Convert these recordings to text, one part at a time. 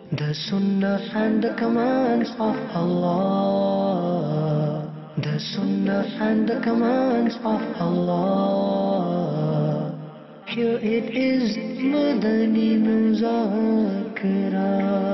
The Sunnah and the commands of Allah. The Sunnah and the commands of Allah. Here it is, Madani Muzakara.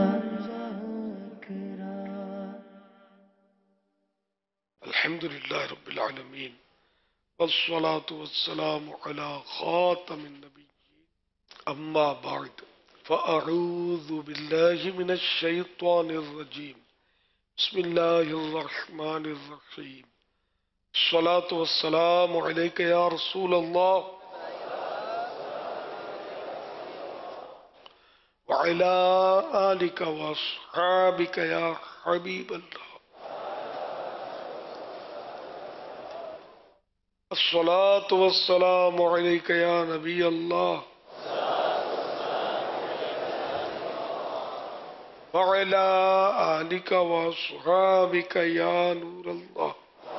Alhamdulillah Rabbil Alameen. والصلاة والسلام على خاتم النبيين أما بعد فأعوذ بالله من الشيطان الرجيم بسم الله الرحمن الرحيم الصلاة والسلام عليك يا رسول الله وعلى آلك وأصحابك يا حبيب الله الصلاة والسلام عليك يا نبي الله وعلى آلك وأصحابك يا نور الله.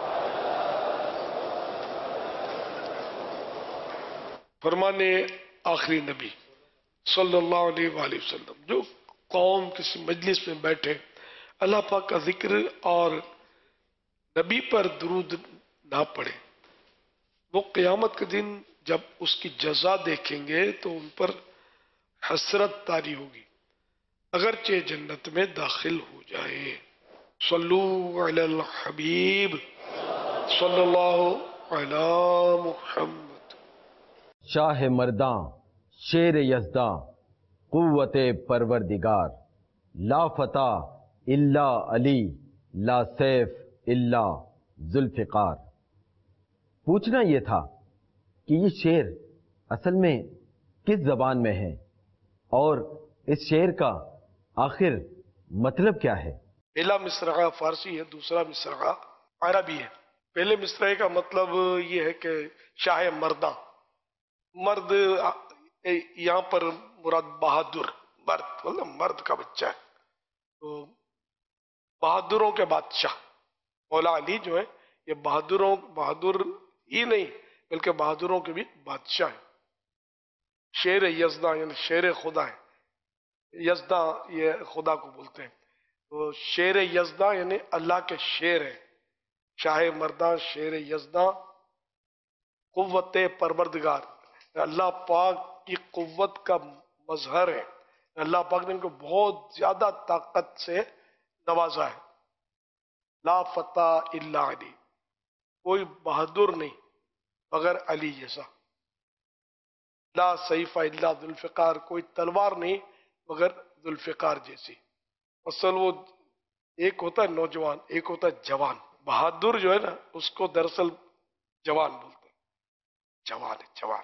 فرمانے آخری نبی صلی اللہ علیہ وآلہ وسلم جو قوم کسی مجلس میں بیٹھے اللہ پاک کا ذکر اور نبی پر درود نہ پڑھے، وہ قیامت کے دن جب اس کی جزا دیکھیں گے تو ان پر حسرت طاری ہوگی اگرچہ جنت میں داخل ہو جائیں. صلو علی الحبیب صلی اللہ علی محمد. شاہ مرداں شیر یزداں قوت پروردگار، لا فتح الا علی لا سیف الا ذوالفقار. پوچھنا یہ تھا کہ یہ شعر اصل میں کس زبان میں ہے اور اس شعر کا آخر مطلب کیا ہے؟ پہلا مصرعہ فارسی ہے، دوسرا مصرعہ عربی ہے. پہلے مصرعے کا مطلب یہ ہے کہ شاہ مرداں، مرد یہاں پر مراد بہادر، مرد کا بچہ ہے، تو بہادروں کے بادشاہ مولا علی جو ہے یہ بہادر ہی نہیں بلکہ بہادروں کے بھی بادشاہ ہیں. شیر یزداں یعنی شیر خدا ہے، یزداں یہ خدا کو بولتے ہیں، تو شیر یزداں یعنی اللہ کے شیر ہے. شاہ مرداں شیر یزداں قوت پروردگار، اللہ پاک کی قوت کا مظہر ہے. اللہ پاک نے ان کو بہت زیادہ طاقت سے نوازا ہے. لا فتح الا علی، کوئی بہادر نہیں مگر علی جیسا. لا سیف الا ذوالفقار، کوئی تلوار نہیں مگر ذوالفقار جیسی. اصل وہ ایک ہوتا ہے نوجوان، ایک ہوتا ہے جوان. بہادر جو ہے نا اس کو دراصل جوان بولتے ہیں، جوان ہے جوان.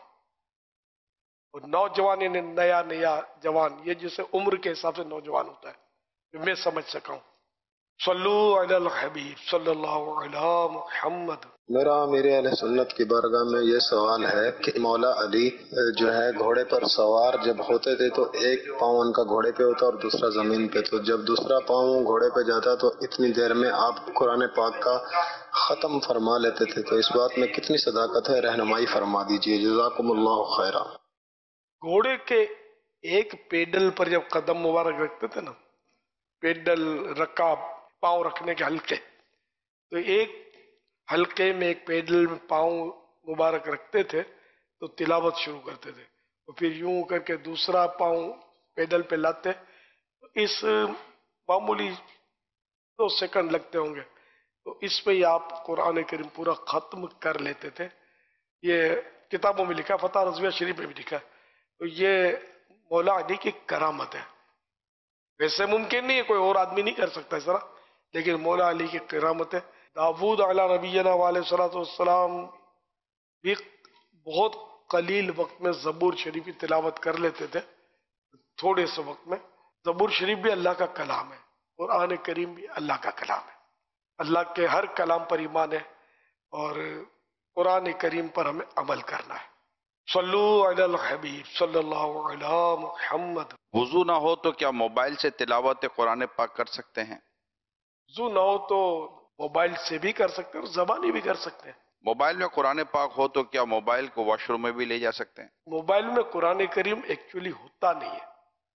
اور نوجوان یعنی نیا جوان، یہ جسے عمر کے حساب سے نوجوان ہوتا ہے، میں سمجھ سکا ہوں. صلو علی الحبیب صلی اللہ علی محمد. میرا امیر اہل سنت کی بارگاہ میں یہ سوال ہے کہ مولا علی جو ہے گھوڑے پر سوار جب ہوتے تھے تو ایک پاؤں ان کا گھوڑے پہ ہوتا اور دوسرا زمین پہ، تو جب دوسرا پاؤں گھوڑے پہ جاتا تو اتنی دیر میں آپ قرآن پاک کا ختم فرما لیتے تھے، تو اس بات میں کتنی صداقت ہے؟ رہنمائی فرما دیجیے، جزاکم اللہ خیرہ. گھوڑے کے ایک پیڈل پر جب قدم مبارک رکھتے تھے نا، پیڈل رکاب پاؤں رکھنے کے حلقے، تو ایک حلقے میں ایک پیڈل میں پاؤں مبارک رکھتے تھے تو تلاوت شروع کرتے تھے، تو پھر یوں کر کے دوسرا پاؤں پیڈل پہ لاتے. اس معمولی 2 سیکنڈ لگتے ہوں گے، تو اس پہ ہی آپ قرآن کریم پورا ختم کر لیتے تھے. یہ کتابوں میں لکھا، فتح رضویہ شریف میں بھی لکھا ہے. تو یہ مولا علی کی کرامت ہے. ویسے ممکن نہیں ہے، کوئی اور آدمی نہیں کر سکتا اس طرح، لیکن مولا علی کی کرامت ہے. داود علیہ نبینا علیہ الصلوۃ والسلام بھی بہت قلیل وقت میں زبور شریف کی تلاوت کر لیتے تھے، تھوڑے سے وقت میں. زبور شریف بھی اللہ کا کلام ہے، قرآن کریم بھی اللہ کا کلام ہے. اللہ کے ہر کلام پر ایمان ہے اور قرآن کریم پر ہمیں عمل کرنا ہے. صلو علی الحبیب صلی اللہ علی محمد. وضو نہ ہو تو کیا موبائل سے تلاوت قرآن پاک کر سکتے ہیں؟ وضو نہ ہو تو موبائل سے بھی کر سکتے ہیں اور زبانی بھی کر سکتے ہیں. موبائل میں قرآن پاک ہو تو کیا موبائل کو واش روم میں بھی لے جا سکتے ہیں؟ موبائل میں قرآن کریم ایکچولی ہوتا نہیں ہے،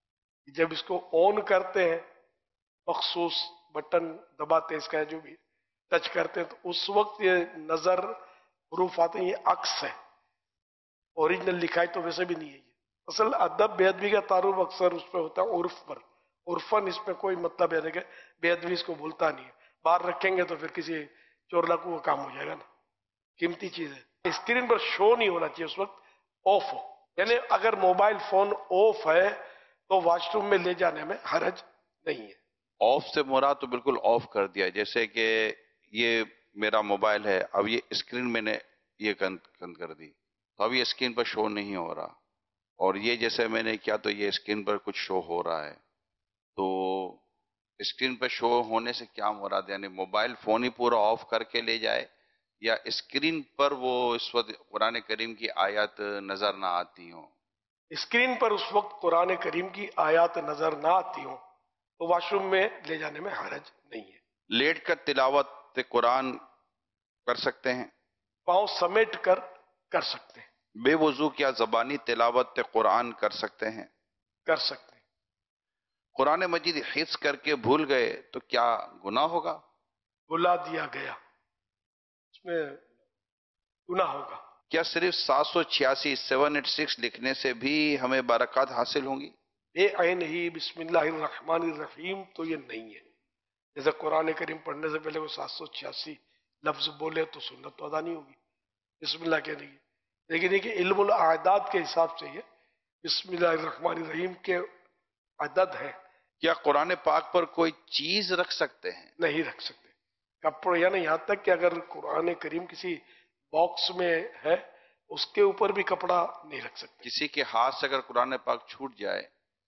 جب اس کو آن کرتے ہیں مخصوص بٹن دباتے ہیں، اس کا جو بھی ٹچ کرتے ہیں، تو اس وقت یہ نظر حروف آتے ہیں، یہ عکس ہے، اوریجنل لکھائی تو ویسے بھی نہیں ہے۔ یہ اصل ادب بے ادبی کا تعارف اکثر اس پہ ہوتا ہے عرف پر، عرفاً اس میں کوئی مطلب ہے کہ بے ادبی اس کو بولتا نہیں ہے، باہر رکھیں گے تو پھر کسی چور لاکو کا کام ہو جائے گا نا، قیمتی چیز ہے۔ اسکرین پر شو نہیں ہونا چاہیے اس وقت، آف ہو، یعنی اگر موبائل فون آف ہے تو واش روم میں لے جانے میں حرج نہیں ہے۔ آف سے مراد تو بالکل آف کر دیا، جیسے کہ یہ میرا موبائل ہے، اب یہ اسکرین میں نے یہ بند کر دی تو اب یہ اسکرین پر شو نہیں ہو رہا، اور یہ جیسے میں نے کیا تو یہ اسکرین پر کچھ شو ہو رہا ہے، تو اسکرین پر شو ہونے سے کیا مراد، یعنی موبائل فون ہی پورا آف کر کے لے جائے یا اسکرین پر وہ اس وقت قرآن کریم کی آیات نظر نہ آتی ہوں؟ اسکرین پر اس وقت قرآن کریم کی آیات نظر نہ آتی ہوں تو واش روم میں لے جانے میں حرج نہیں ہے۔ لیٹ کر تلاوت قرآن کر سکتے ہیں؟ پاؤں سمیٹ کر سکتے ہیں، بے وضو کیا زبانی تلاوت قرآن کر سکتے ہیں؟ کر سکتے ہیں۔ قرآن مجید حفظ کر کے بھول گئے تو کیا گناہ ہوگا؟ بلا دیا گیا، اس میں گناہ ہوگا۔ کیا صرف 786 786 لکھنے سے بھی ہمیں برکات حاصل ہوں گی؟ بے عین ہی بسم اللہ الرحمن الرحیم تو یہ نہیں ہے، جیسے قرآن کریم پڑھنے سے پہلے وہ 786 لفظ بولے تو سنت تو ادا نہیں ہوگی، بسم اللہ کہنے کی، لیکن یہ کہ علم الاعداد کے حساب سے یہ بسم اللہ الرحمن الرحیم کے عدد ہے۔ کیا قرآن پاک پر کوئی چیز رکھ سکتے ہیں؟ نہیں رکھ سکتے، کپڑے، یعنی یہاں تک کہ اگر قرآن کریم کسی باکس میں ہے اس کے اوپر بھی کپڑا نہیں رکھ سکتے۔ کسی کے ہاتھ سے اگر قرآن پاک چھوٹ جائے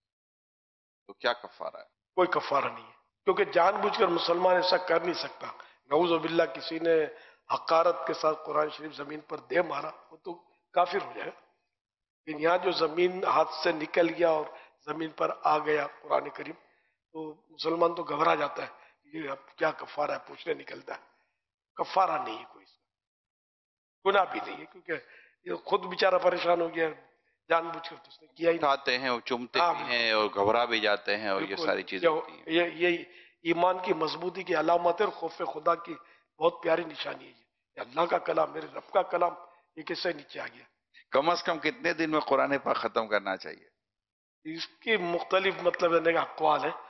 تو کیا کفارہ ہے؟ کوئی کفارہ نہیں ہے، کیونکہ جان بوجھ کر مسلمان ایسا کر نہیں سکتا۔ نعوذ باللہ کسی نے حقارت کے ساتھ قرآن شریف زمین پر دے مارا وہ تو کافر ہو جائے گا، لیکن یہاں جو زمین ہاتھ سے نکل گیا اور زمین پر آ گیا قرآن کریم تو مسلمان تو گھبرا جاتا ہے، یہ اب کیا کفارہ ہے پوچھنے نکلتا ہے۔ کفارہ نہیں ہے کوئی، گناہ بھی نہیں ہے، کیونکہ یہ خود بیچارہ پریشان ہو گیا، جان بوجھ کر تو اس نے کیا ہی نہیں۔ کھاتے ہیں اور چومتے بھی ہیں اور گھبرا بھی جاتے ہیں، اور یہ بالکل، ساری چیزیں ہوتی ہیں۔ یہ ایمان کی مضبوطی کی علامت ہے اور خوف خدا کی بہت پیاری نشانی ہے۔ یہ اللہ کا کلام، میرے رب کا کلام، یہ کس سے نیچے آ گیا؟ کم از کم کتنے دن میں قرآن پاک ختم کرنا چاہیے؟ اس کی مختلف مطلب ہے کہ اقوال ہے۔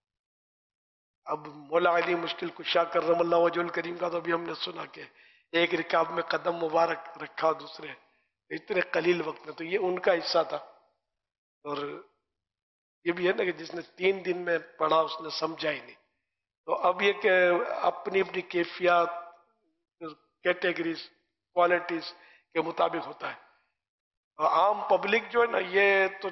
اب مولا علی مشکل کشا کرم اللہ وجہ الکریم کا تو ابھی ہم نے سنا کہ ایک رکاب میں قدم مبارک رکھا، دوسرے اتنے قلیل وقت میں، تو یہ ان کا حصہ تھا۔ اور یہ بھی ہے نا کہ جس نے 3 دن میں پڑھا اس نے سمجھا ہی نہیں، تو اب یہ کہ اپنی اپنی کیفیات، کیٹیگریز، کوالٹیز کے مطابق ہوتا ہے۔ اور عام پبلک جو ہے نا یہ تو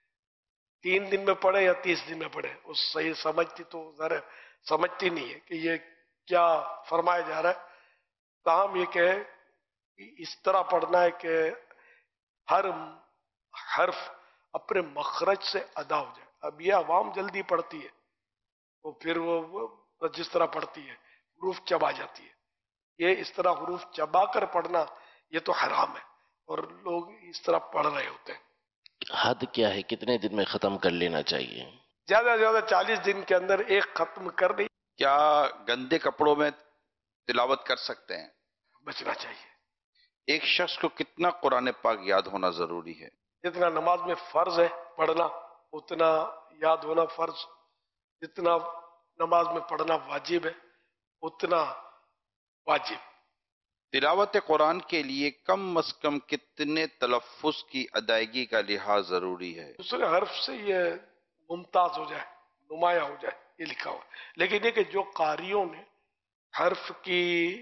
3 دن میں پڑھے یا 30 دن میں پڑھے، اس صحیح سمجھتی تو ذرا سمجھتی نہیں ہے کہ یہ کیا فرمایا جا رہا ہے۔ تاہم یہ کہ اس طرح پڑھنا ہے کہ ہر حرف اپنے مخرج سے ادا ہو جائے۔ اب یہ عوام جلدی پڑھتی ہے تو پھر وہ جس طرح پڑھتی ہے حروف چبا جاتی ہے، یہ اس طرح حروف چبا کر پڑھنا یہ تو حرام ہے، اور لوگ اس طرح پڑھ رہے ہوتے ہیں۔ حد کیا ہے، کتنے دن میں ختم کر لینا چاہیے؟ زیادہ سے زیادہ 40 دن کے اندر ایک ختم کر نہیں، کیا گندے کپڑوں میں تلاوت کر سکتے ہیں؟ بچنا چاہیے۔ ایک شخص کو کتنا قرآن پاک یاد ہونا ضروری ہے؟ جتنا نماز میں فرض ہے پڑھنا اتنا یاد ہونا فرض، جتنا نماز میں پڑھنا واجب ہے اتنا واجب۔ تلاوت قرآن کے لیے کم از کم کتنے تلفظ کی ادائیگی کا لحاظ ضروری ہے؟ دوسرے حرف سے یہ ممتاز ہو جائے، نمایاں ہو جائے، یہ لکھا ہوا ہے۔ لیکن یہ کہ جو قاریوں نے حرف کی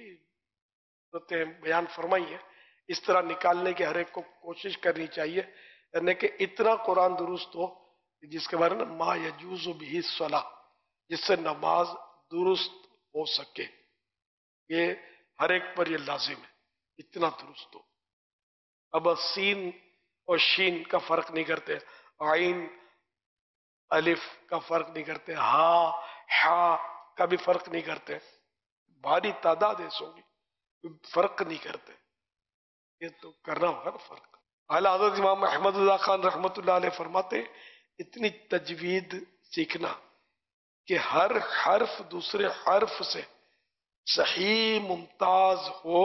صورتیں بیان فرمائی ہیں اس طرح نکالنے کی ہر ایک کو کوشش کرنی چاہیے، یعنی کہ اتنا قرآن درست ہو جس کے بارے میں ما یجوز بہ الصلاۃ، جس سے نماز درست ہو سکے، یہ ہر ایک پر یہ لازم ہے، اتنا درست ہو۔ اب سین اور شین کا فرق نہیں کرتے، عین الف کا فرق نہیں کرتے، ہا حا کا بھی فرق نہیں کرتے، بھاری تعداد ایسے ہوگی فرق نہیں کرتے، یہ تو کرنا ہوگا نا فرق۔ اعلیٰ حضرت امام احمد اللہ خان رحمۃ اللہ علیہ فرماتے اتنی تجوید سیکھنا کہ ہر حرف دوسرے حرف سے صحیح ممتاز ہو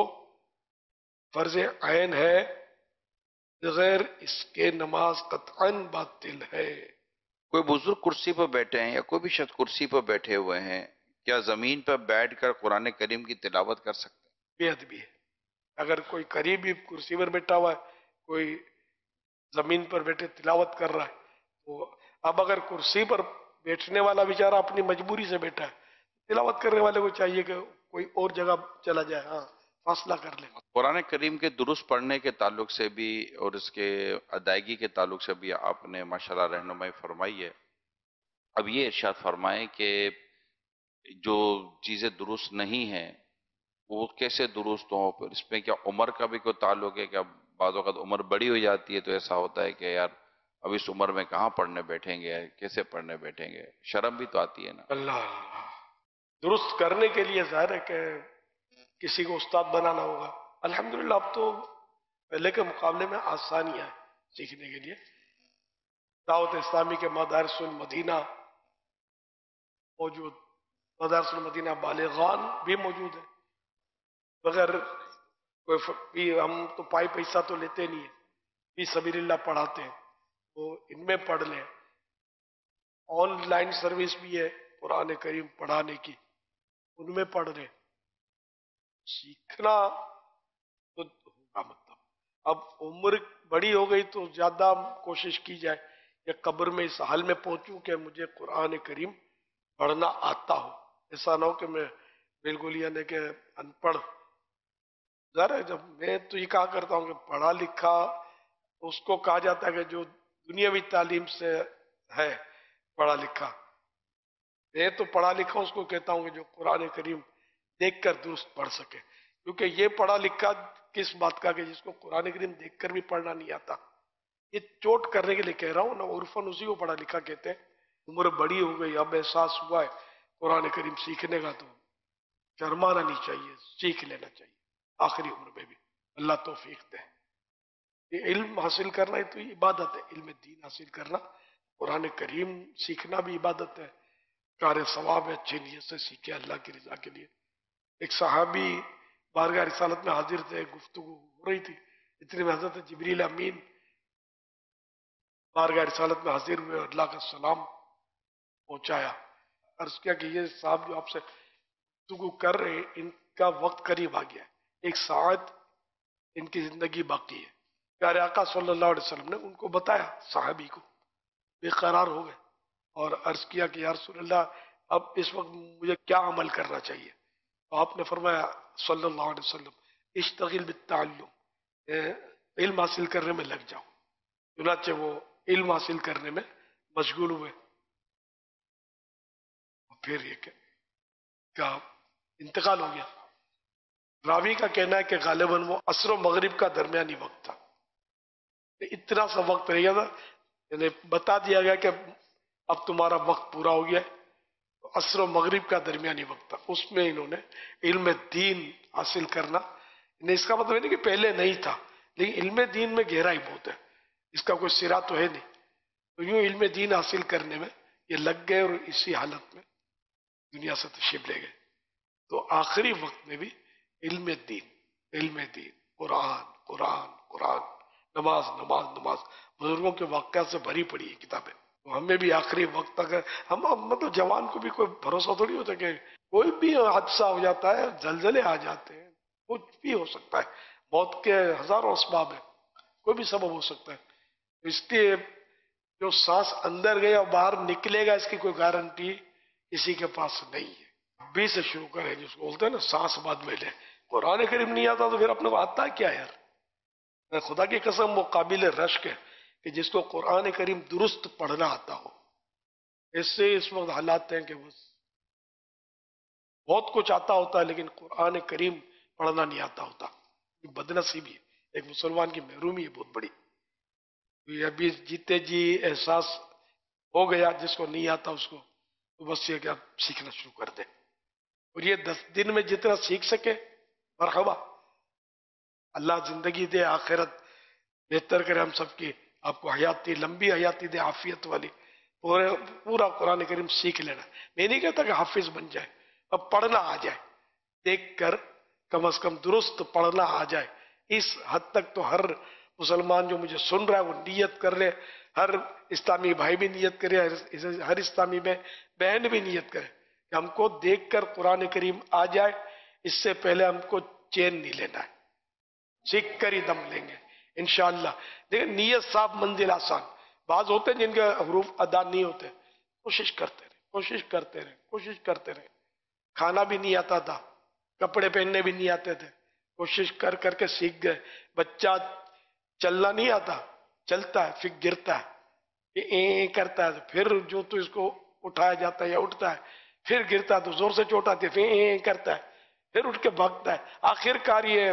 فرض عین ہے، بغیر اس کے نماز قطعاً باطل ہے۔ کوئی بزرگ کرسی پر بیٹھے ہیں یا کوئی بھی شخص کرسی پر بیٹھے ہوئے ہیں، کیا زمین پر بیٹھ کر قرآن کریم کی تلاوت کر سکتے ہیں؟ بے ادبی ہے۔ اگر کوئی قریبی کرسی پر بیٹھا ہوا ہے، کوئی زمین پر بیٹھے تلاوت کر رہا ہے، تو اب اگر کرسی پر بیٹھنے والا بیچارہ اپنی مجبوری سے بیٹھا ہے، تلاوت کرنے والے کو چاہیے کہ کوئی اور جگہ چلا جائے، ہاں فاصلہ کر لے۔ قرآن کریم کے درست پڑھنے کے تعلق سے بھی اور اس کے ادائیگی کے تعلق سے بھی آپ نے ماشاءاللہ رہنمائی فرمائی ہے۔ اب یہ ارشاد فرمائیں کہ جو چیزیں درست نہیں ہیں وہ کیسے درست ہوں؟ پھر اس میں کیا عمر کا بھی کوئی تعلق ہے؟ کیا بعض اوقات عمر بڑی ہو جاتی ہے تو ایسا ہوتا ہے کہ یار اب اس عمر میں کہاں پڑھنے بیٹھیں گے، کیسے پڑھنے بیٹھیں گے؟ شرم بھی تو آتی ہے نا۔ اللہ درست کرنے کے لیے ظاہر ہے کہ کسی کو استاد بنانا ہوگا۔ الحمدللہ اب تو پہلے کے مقابلے میں آسانیاں ہیں سیکھنے کے لیے۔ دعوت اسلامی کے مدارس المدینہ موجود، مدارس المدینہ بالغان بھی موجود ہے، بغیر کوئی ہم تو پائی پیسہ تو لیتے نہیں ہیں، فی سبیل اللہ پڑھاتے ہیں، تو ان میں پڑھ لیں۔ آن لائن سروس بھی ہے قرآن کریم پڑھانے کی، ان میں پڑھ لیں۔ سیکھنا تو ہوگا، مطلب اب عمر بڑی ہو گئی تو زیادہ کوشش کی جائے کہ قبر میں اس حال میں پہنچوں کہ مجھے قرآن کریم پڑھنا آتا ہو۔ ایسا نہ ہو کہ میں بالکل یعنی کہ ان پڑھ۔ ظاہر ہے جب میں تو یہ کہا کرتا ہوں کہ پڑھا لکھا اس کو کہا جاتا ہے کہ جو دنیاوی تعلیم سے ہے پڑھا لکھا، میں تو پڑھا لکھا اس کو کہتا ہوں کہ جو قرآن کریم دیکھ کر درست پڑھ سکے، کیونکہ یہ پڑھا لکھا کس بات کا کہ جس کو قرآن کریم دیکھ کر بھی پڑھنا نہیں آتا، یہ چوٹ کرنے کے لیے کہہ رہا ہوں نا، عرفاً اسی کو پڑھا لکھا کہتے ہیں۔ عمر بڑی ہو گئی، اب احساس ہوا ہے قرآن کریم سیکھنے کا، تو شرمانا نہیں چاہیے، سیکھ لینا چاہیے آخری عمر میں بھی۔ اللہ توفیق دے۔ یہ علم حاصل کرنا ہی تو عبادت ہے، علم دین حاصل کرنا، قرآن کریم سیکھنا بھی عبادت ہے، کار ثواب ہے، اچھی نیت سے سیکھے اللہ کی رضا کے لیے۔ ایک صحابی بارگاہ رسالت میں حاضر تھے، گفتگو ہو رہی تھی، اتنے میں حضرت جبریل امین بارگاہ رسالت میں حاضر ہوئے اور اللہ کا سلام پہنچایا، عرض کیا کہ یہ صاحب جو آپ سے گفتگو کر رہے ہیں ان کا وقت قریب آ گیا ہے، 1 ساعت ان کی زندگی باقی ہے۔ پیارے آقا صلی اللہ علیہ وسلم نے ان کو بتایا، صحابی کو بے قرار ہو گئے اور عرض کیا کہ یا رسول اللہ اب اس وقت مجھے کیا عمل کرنا چاہیے؟ تو آپ نے فرمایا صلی اللہ علیہ وسلم اشتغل بالتعلم، علم حاصل کرنے میں لگ جاؤ۔ چنانچہ وہ علم حاصل کرنے میں مشغول ہوئے۔ پھر یہ کہ انتقال ہو گیا۔ راوی کا کہنا ہے کہ غالباً وہ عصر و مغرب کا درمیانی وقت تھا، اتنا سا وقت رہ گیا تھا، یعنی بتا دیا گیا کہ اب تمہارا وقت پورا ہو گیا ہے۔ عصر و مغرب کا درمیانی وقت تھا، اس میں انہوں نے علم دین حاصل کرنا، اس کا مطلب نہیں کہ پہلے نہیں تھا، لیکن علم دین میں گہرائی بہت ہے، اس کا کوئی سرا تو ہے نہیں، تو یوں علم دین حاصل کرنے میں یہ لگ گئے اور اسی حالت میں دنیا سے تشریف لے گئے۔ تو آخری وقت میں بھی علم دین، قرآن قرآن قرآن، نماز نماز نماز، بزرگوں کے واقعات سے بھری پڑی ہے کتابیں۔ تو ہمیں بھی آخری وقت تک ہم مطلب جوان کو بھی کوئی بھروسہ تھوڑی ہوتا کہ کوئی بھی حادثہ ہو جاتا ہے، زلزلے آ جاتے ہیں، کچھ بھی ہو سکتا ہے، موت کے ہزاروں اسباب ہیں، کوئی بھی سبب ہو سکتا ہے۔ اس لیے جو سانس اندر گیا اور باہر نکلے گا اس کی کوئی گارنٹی کسی کے پاس نہیں ہے۔ ابھی سے شروع کریں، جس کو بولتے ہیں نا سانس بعد میں لے۔ قرآن کریم نہیں آتا تو پھر اپنے کو آتا ہے کیا یار؟ خدا کی قسم وہ قابل رشک ہے کہ جس کو قرآن کریم درست پڑھنا آتا ہو۔ اس سے اس وقت حالات ہیں کہ بس بہت کچھ آتا ہوتا ہے لیکن قرآن کریم پڑھنا نہیں آتا ہوتا، یہ بدنصیبی ہے، ایک مسلمان کی محرومی ہے بہت بڑی۔ ابھی جیتے جی احساس ہو گیا، جس کو نہیں آتا اس کو تو بس یہ کہ آپ سیکھنا شروع کر دیں، اور یہ 10 دن میں جتنا سیکھ سکے مرحبا، اللہ زندگی دے، آخرت بہتر کرے ہم سب کی، آپ کو حیاتی لمبی حیاتی دے، عافیت والی، پورا قرآن کریم سیکھ لینا. میں نہیں کہتا کہ حافظ بن جائے، اب پڑھنا آ جائے، دیکھ کر کم از کم درست پڑھنا آ جائے. اس حد تک تو ہر مسلمان جو مجھے سن رہا ہے وہ نیت کر لے، ہر اسلامی بھائی بھی نیت کرے، ہر اسلامی بہن بھی نیت کرے کہ ہم کو دیکھ کر قرآن کریم آ جائے. اس سے پہلے ہم کو چین نہیں لینا ہے، سیکھ کر ہی دم لیں گے انشاءاللہ. دیکھیں نیت صاف منزل آسان. بعض ہوتے ہیں جن کے حروف ادا نہیں ہوتے، کوشش کرتے رہے، کوشش کرتے رہے، کوشش کرتے رہے. کھانا بھی نہیں آتا تھا، کپڑے پہننے بھی نہیں آتے تھے، کوشش کر کر کے سیکھ گئے. بچہ چلنا نہیں آتا، چلتا ہے پھر گرتا ہے، یہ کرتا ہے، پھر جو تو اس کو اٹھایا جاتا ہے یا اٹھتا ہے، پھر گرتا ہے تو زور سے چوٹ آتی ہے، پھر یہ کرتا ہے، پھر اٹھ کے بھاگتا ہے. آخر کار یہ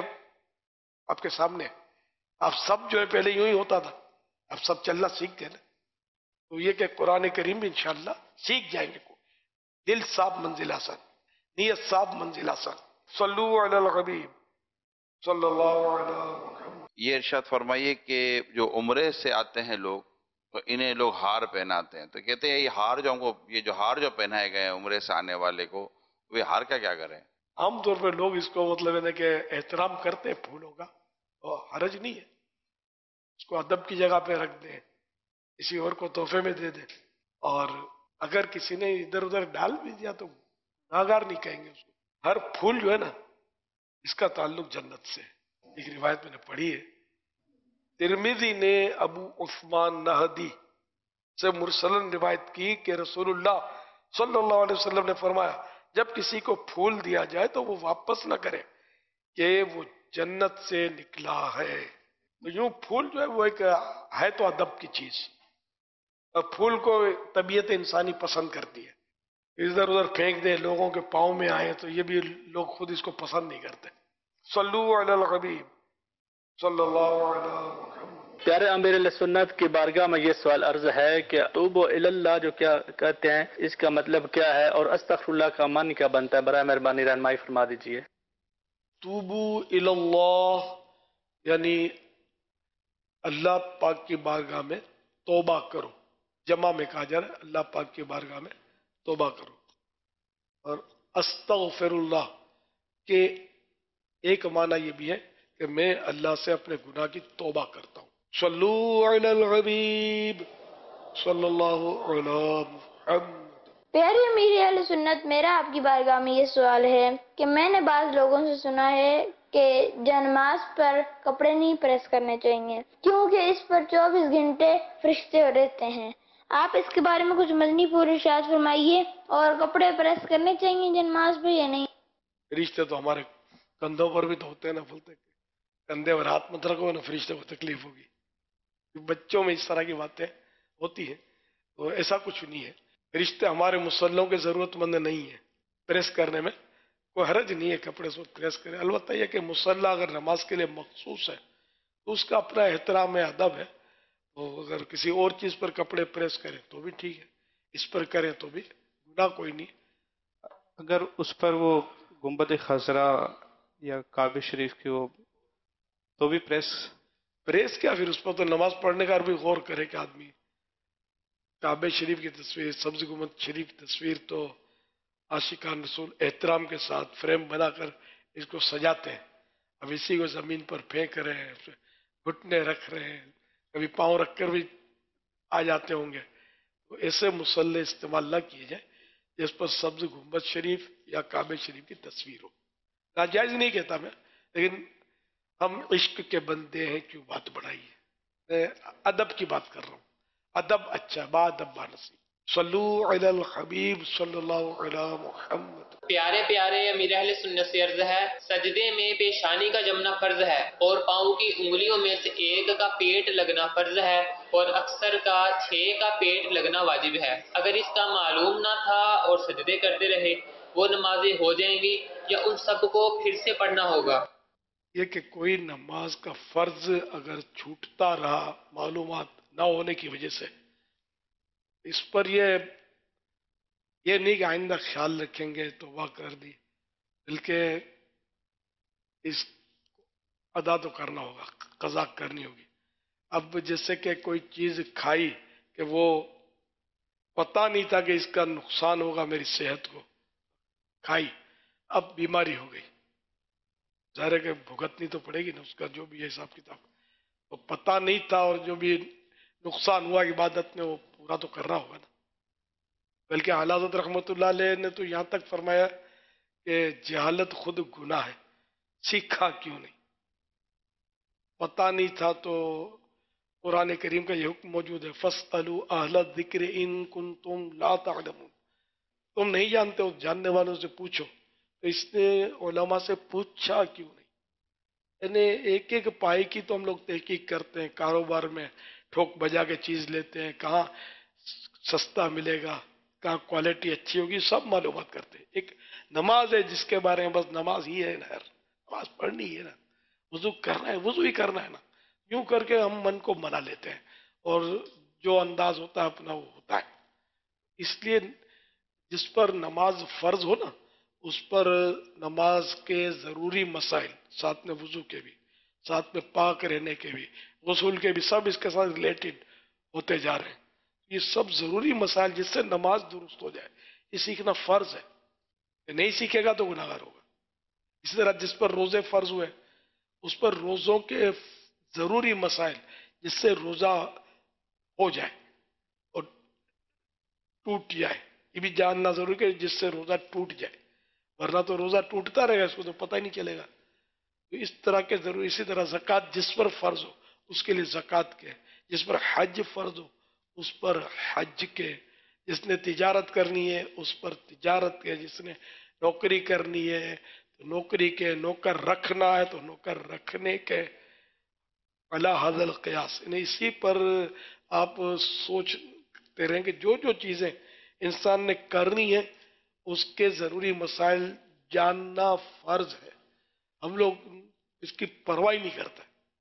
آپ کے سامنے. اب سب جو ہے پہلے یوں ہی ہوتا تھا، اب سب چلنا سیکھ گئے نا. تو یہ کہ قرآن کریم بھی انشاءاللہ سیکھ جائیں گے. دل صاف منزل آسان، نیت صاف منزل آسان. صلو علی الحبیب صلی اللہ علیہ وسلم. یہ ارشاد فرمائیے کہ جو عمرے سے آتے ہیں لوگ تو انہیں لوگ ہار پہناتے ہیں، تو کہتے ہیں یہ ہار جو ہم کو، یہ جو ہار جو پہنائے گئے ہیں عمرے سے آنے والے کو، وہ ہار کا کیا کریں؟ عام طور پہ لوگ اس کو مطلب ہے کہ احترام کرتے ہیں پھولوں کا، اور حرج نہیں ہے، اس کو ادب کی جگہ پہ رکھ دیں، کسی اور کو تحفے میں دے دیں. اور اگر کسی نے ادھر ادھر ڈال بھی دیا تو گناہگار نہیں کہیں گے اس کو. ہر پھول جو ہے نا اس کا تعلق جنت سے. ایک روایت میں نے پڑھی ہے، ترمذی نے ابو عثمان نہدی سے مرسلن روایت کی کہ رسول اللہ صلی اللہ علیہ وسلم نے فرمایا جب کسی کو پھول دیا جائے تو وہ واپس نہ کرے کہ وہ جنت سے نکلا ہے. تو یوں پھول جو ہے وہ ایک ہے تو ادب کی چیز، اور پھول کو طبیعت انسانی پسند کرتی ہے. ادھر ادھر پھینک دے، لوگوں کے پاؤں میں آئے تو یہ بھی لوگ خود اس کو پسند نہیں کرتے. صلو علی الحبیب صلی اللہ علیہ وسلم. پیارے امیر علیہ سنت کی بارگاہ میں یہ سوال عرض ہے کہ توبو الی اللہ جو کیا کہتے ہیں، اس کا مطلب کیا ہے، اور استغفر اللہ کا معنی کیا بنتا ہے؟ برائے مہربانی رہنمائی فرما دیجیے. توبو الی اللہ یعنی اللہ پاک کی بارگاہ میں توبہ کرو. جمع میں کہا جا رہا ہے اللہ پاک کی بارگاہ میں توبہ کرو. اور استغفر اللہ کے ایک معنی یہ بھی ہے کہ میں اللہ سے اپنے گناہ کی توبہ کرتا ہوں. صلو علی الحبیب صلی اللہ علیہ محمد. پیارے امیر اہل سنت، میرا آپ کی بارگاہ میں یہ سوال ہے کہ میں نے بعض لوگوں سے سنا ہے کہ جنماز پر کپڑے نہیں پریس کرنے چاہیے کیونکہ اس پر 24 گھنٹے فرشتے رہتے ہیں. آپ اس کے بارے میں کچھ مدنی پور ارشاد فرمائیے، اور کپڑے پریس کرنے چاہیے جنماز پہ یا نہیں؟ فرشتے تو ہمارے کندھوں پر بھی تو ہوتے ہیں نا، بولتے کندھے پر ہاتھ مت رکھو نا فرشتے کو تکلیف ہوگی. بچوں میں اس طرح کی باتیں ہوتی ہیں، تو ایسا کچھ نہیں ہے. فرشتے ہمارے مسلوں کے ضرورت مند نہیں ہیں، پریس کرنے میں کوئی حرج نہیں ہے، کپڑے سے پریس کرے. البتہ یہ کہ مسلح اگر نماز کے لیے مخصوص ہے تو اس کا اپنا احترام ہے، ادب ہے. تو اگر کسی اور چیز پر کپڑے پریس کرے تو بھی ٹھیک ہے، اس پر کرے تو بھی گناہ کوئی نہیں. اگر اس پر وہ گنبد خضرا یا کعبہ شریف کی ہو تو بھی پریس کیا، پھر اس پر تو نماز پڑھنے کا بھی غور کرے کہ آدمی کعبہ شریف کی تصویر، سبز گنبد شریف کی تصویر تو عاشقان رسول احترام کے ساتھ فریم بنا کر اس کو سجاتے ہیں. اب اسی کو زمین پر پھینک رہے ہیں، گھٹنے رکھ رہے ہیں، کبھی پاؤں رکھ کر بھی آ جاتے ہوں گے. تو ایسے مسلح استعمال نہ کیے جائے جس پر سبز گنبد شریف یا کعبہ شریف کی تصویر ہو. ناجائز نہیں کہتا میں، لیکن ہم عشق کے بندے ہیں، کیوں بات بڑھائی ہے. میں ادب کی بات کر رہا ہوں، ادب اچھا، با ادب با نصیب. صلو علی الحبیب صلی اللہ علی محمد. پیارے پیارے امیر اہل سنت سے عرض ہے، سجدے میں پیشانی کا جمنا فرض ہے اور پاؤں کی انگلیوں میں سے ایک کا پیٹ لگنا فرض ہے اور اکثر کا 6 کا پیٹ لگنا واجب ہے. اگر اس کا معلوم نہ تھا اور سجدے کرتے رہے، وہ نمازیں ہو جائیں گی یا ان سب کو پھر سے پڑھنا ہوگا؟ یہ کہ کوئی نماز کا فرض اگر چھوٹتا رہا معلومات نہ ہونے کی وجہ سے، اس پر یہ نہیں کہ آئندہ خیال رکھیں گے توبہ کر دی، بلکہ اس ادا تو کرنا ہوگا، قضا کرنی ہوگی. اب جیسے کہ کوئی چیز کھائی کہ وہ پتہ نہیں تھا کہ اس کا نقصان ہوگا میری صحت کو، کھائی، اب بیماری ہو گئی، ظاہر ہے کہ بھگتنی تو پڑے گی نا اس کا جو بھی ہے حساب کتاب. تو پتہ نہیں تھا اور جو بھی نقصان ہوا عبادت میں وہ پورا تو کرنا ہوگا نا. بلکہ اعلیٰ حضرت رحمۃ اللہ علیہ نے تو یہاں تک فرمایا کہ جہالت خود گناہ ہے، سیکھا کیوں نہیں؟ پتہ نہیں تھا تو قرآن کریم کا یہ حکم موجود ہے، فَاسْأَلُوا أَهْلَ الذِّكْرِ إِن كُنتُمْ لَا تَعْلَمُونَ. تم نہیں جانتے ہو، جاننے والوں سے پوچھو. تو اس نے علماء سے پوچھا کیوں نہیں؟ یعنی ایک ایک پائی کی تو ہم لوگ تحقیق کرتے ہیں، کاروبار میں ٹھوک بجا کے چیز لیتے ہیں، کہاں سستا ملے گا، کہاں کوالٹی اچھی ہوگی، سب معلومات کرتے ہیں. ایک نماز ہے جس کے بارے میں بس نماز ہی ہے نا یار، نماز پڑھنی ہے نا، وضو کرنا ہے، وضو ہی کرنا ہے نا. یوں کر کے ہم من کو منا لیتے ہیں اور جو انداز ہوتا ہے اپنا وہ ہوتا ہے. اس لیے جس پر نماز فرض ہو نا، اس پر نماز کے ضروری مسائل، ساتھ میں وضو کے بھی، ساتھ میں پاک رہنے کے بھی، غسل کے بھی، سب اس کے ساتھ ریلیٹڈ ہوتے جا رہے ہیں. یہ سب ضروری مسائل جس سے نماز درست ہو جائے، یہ سیکھنا فرض ہے. نہیں سیکھے گا تو گناہ گار ہوگا. اسی طرح جس پر روزے فرض ہوئے، اس پر روزوں کے ضروری مسائل جس سے روزہ ہو جائے اور ٹوٹ جائے، یہ بھی جاننا ضروری ہے جس سے روزہ ٹوٹ جائے، ورنہ تو روزہ ٹوٹتا رہے گا، اس کو تو پتہ ہی نہیں چلے گا. تو اس طرح کے ضروری. اسی طرح زکوٰۃ جس پر فرض ہو اس کے لیے زکوٰۃ کے، جس پر حج فرض ہو اس پر حج کے، جس نے تجارت کرنی ہے اس پر تجارت کے، جس نے نوکری کرنی ہے تو نوکری کے، نوکر رکھنا ہے تو نوکر رکھنے کے. علی ھذا القیاس، اسی پر آپ سوچتے رہیں کہ جو جو چیزیں انسان نے کرنی ہے اس کے ضروری مسائل جاننا فرض ہے. ہم لوگ اس کی پرواہ نہیں کرتے،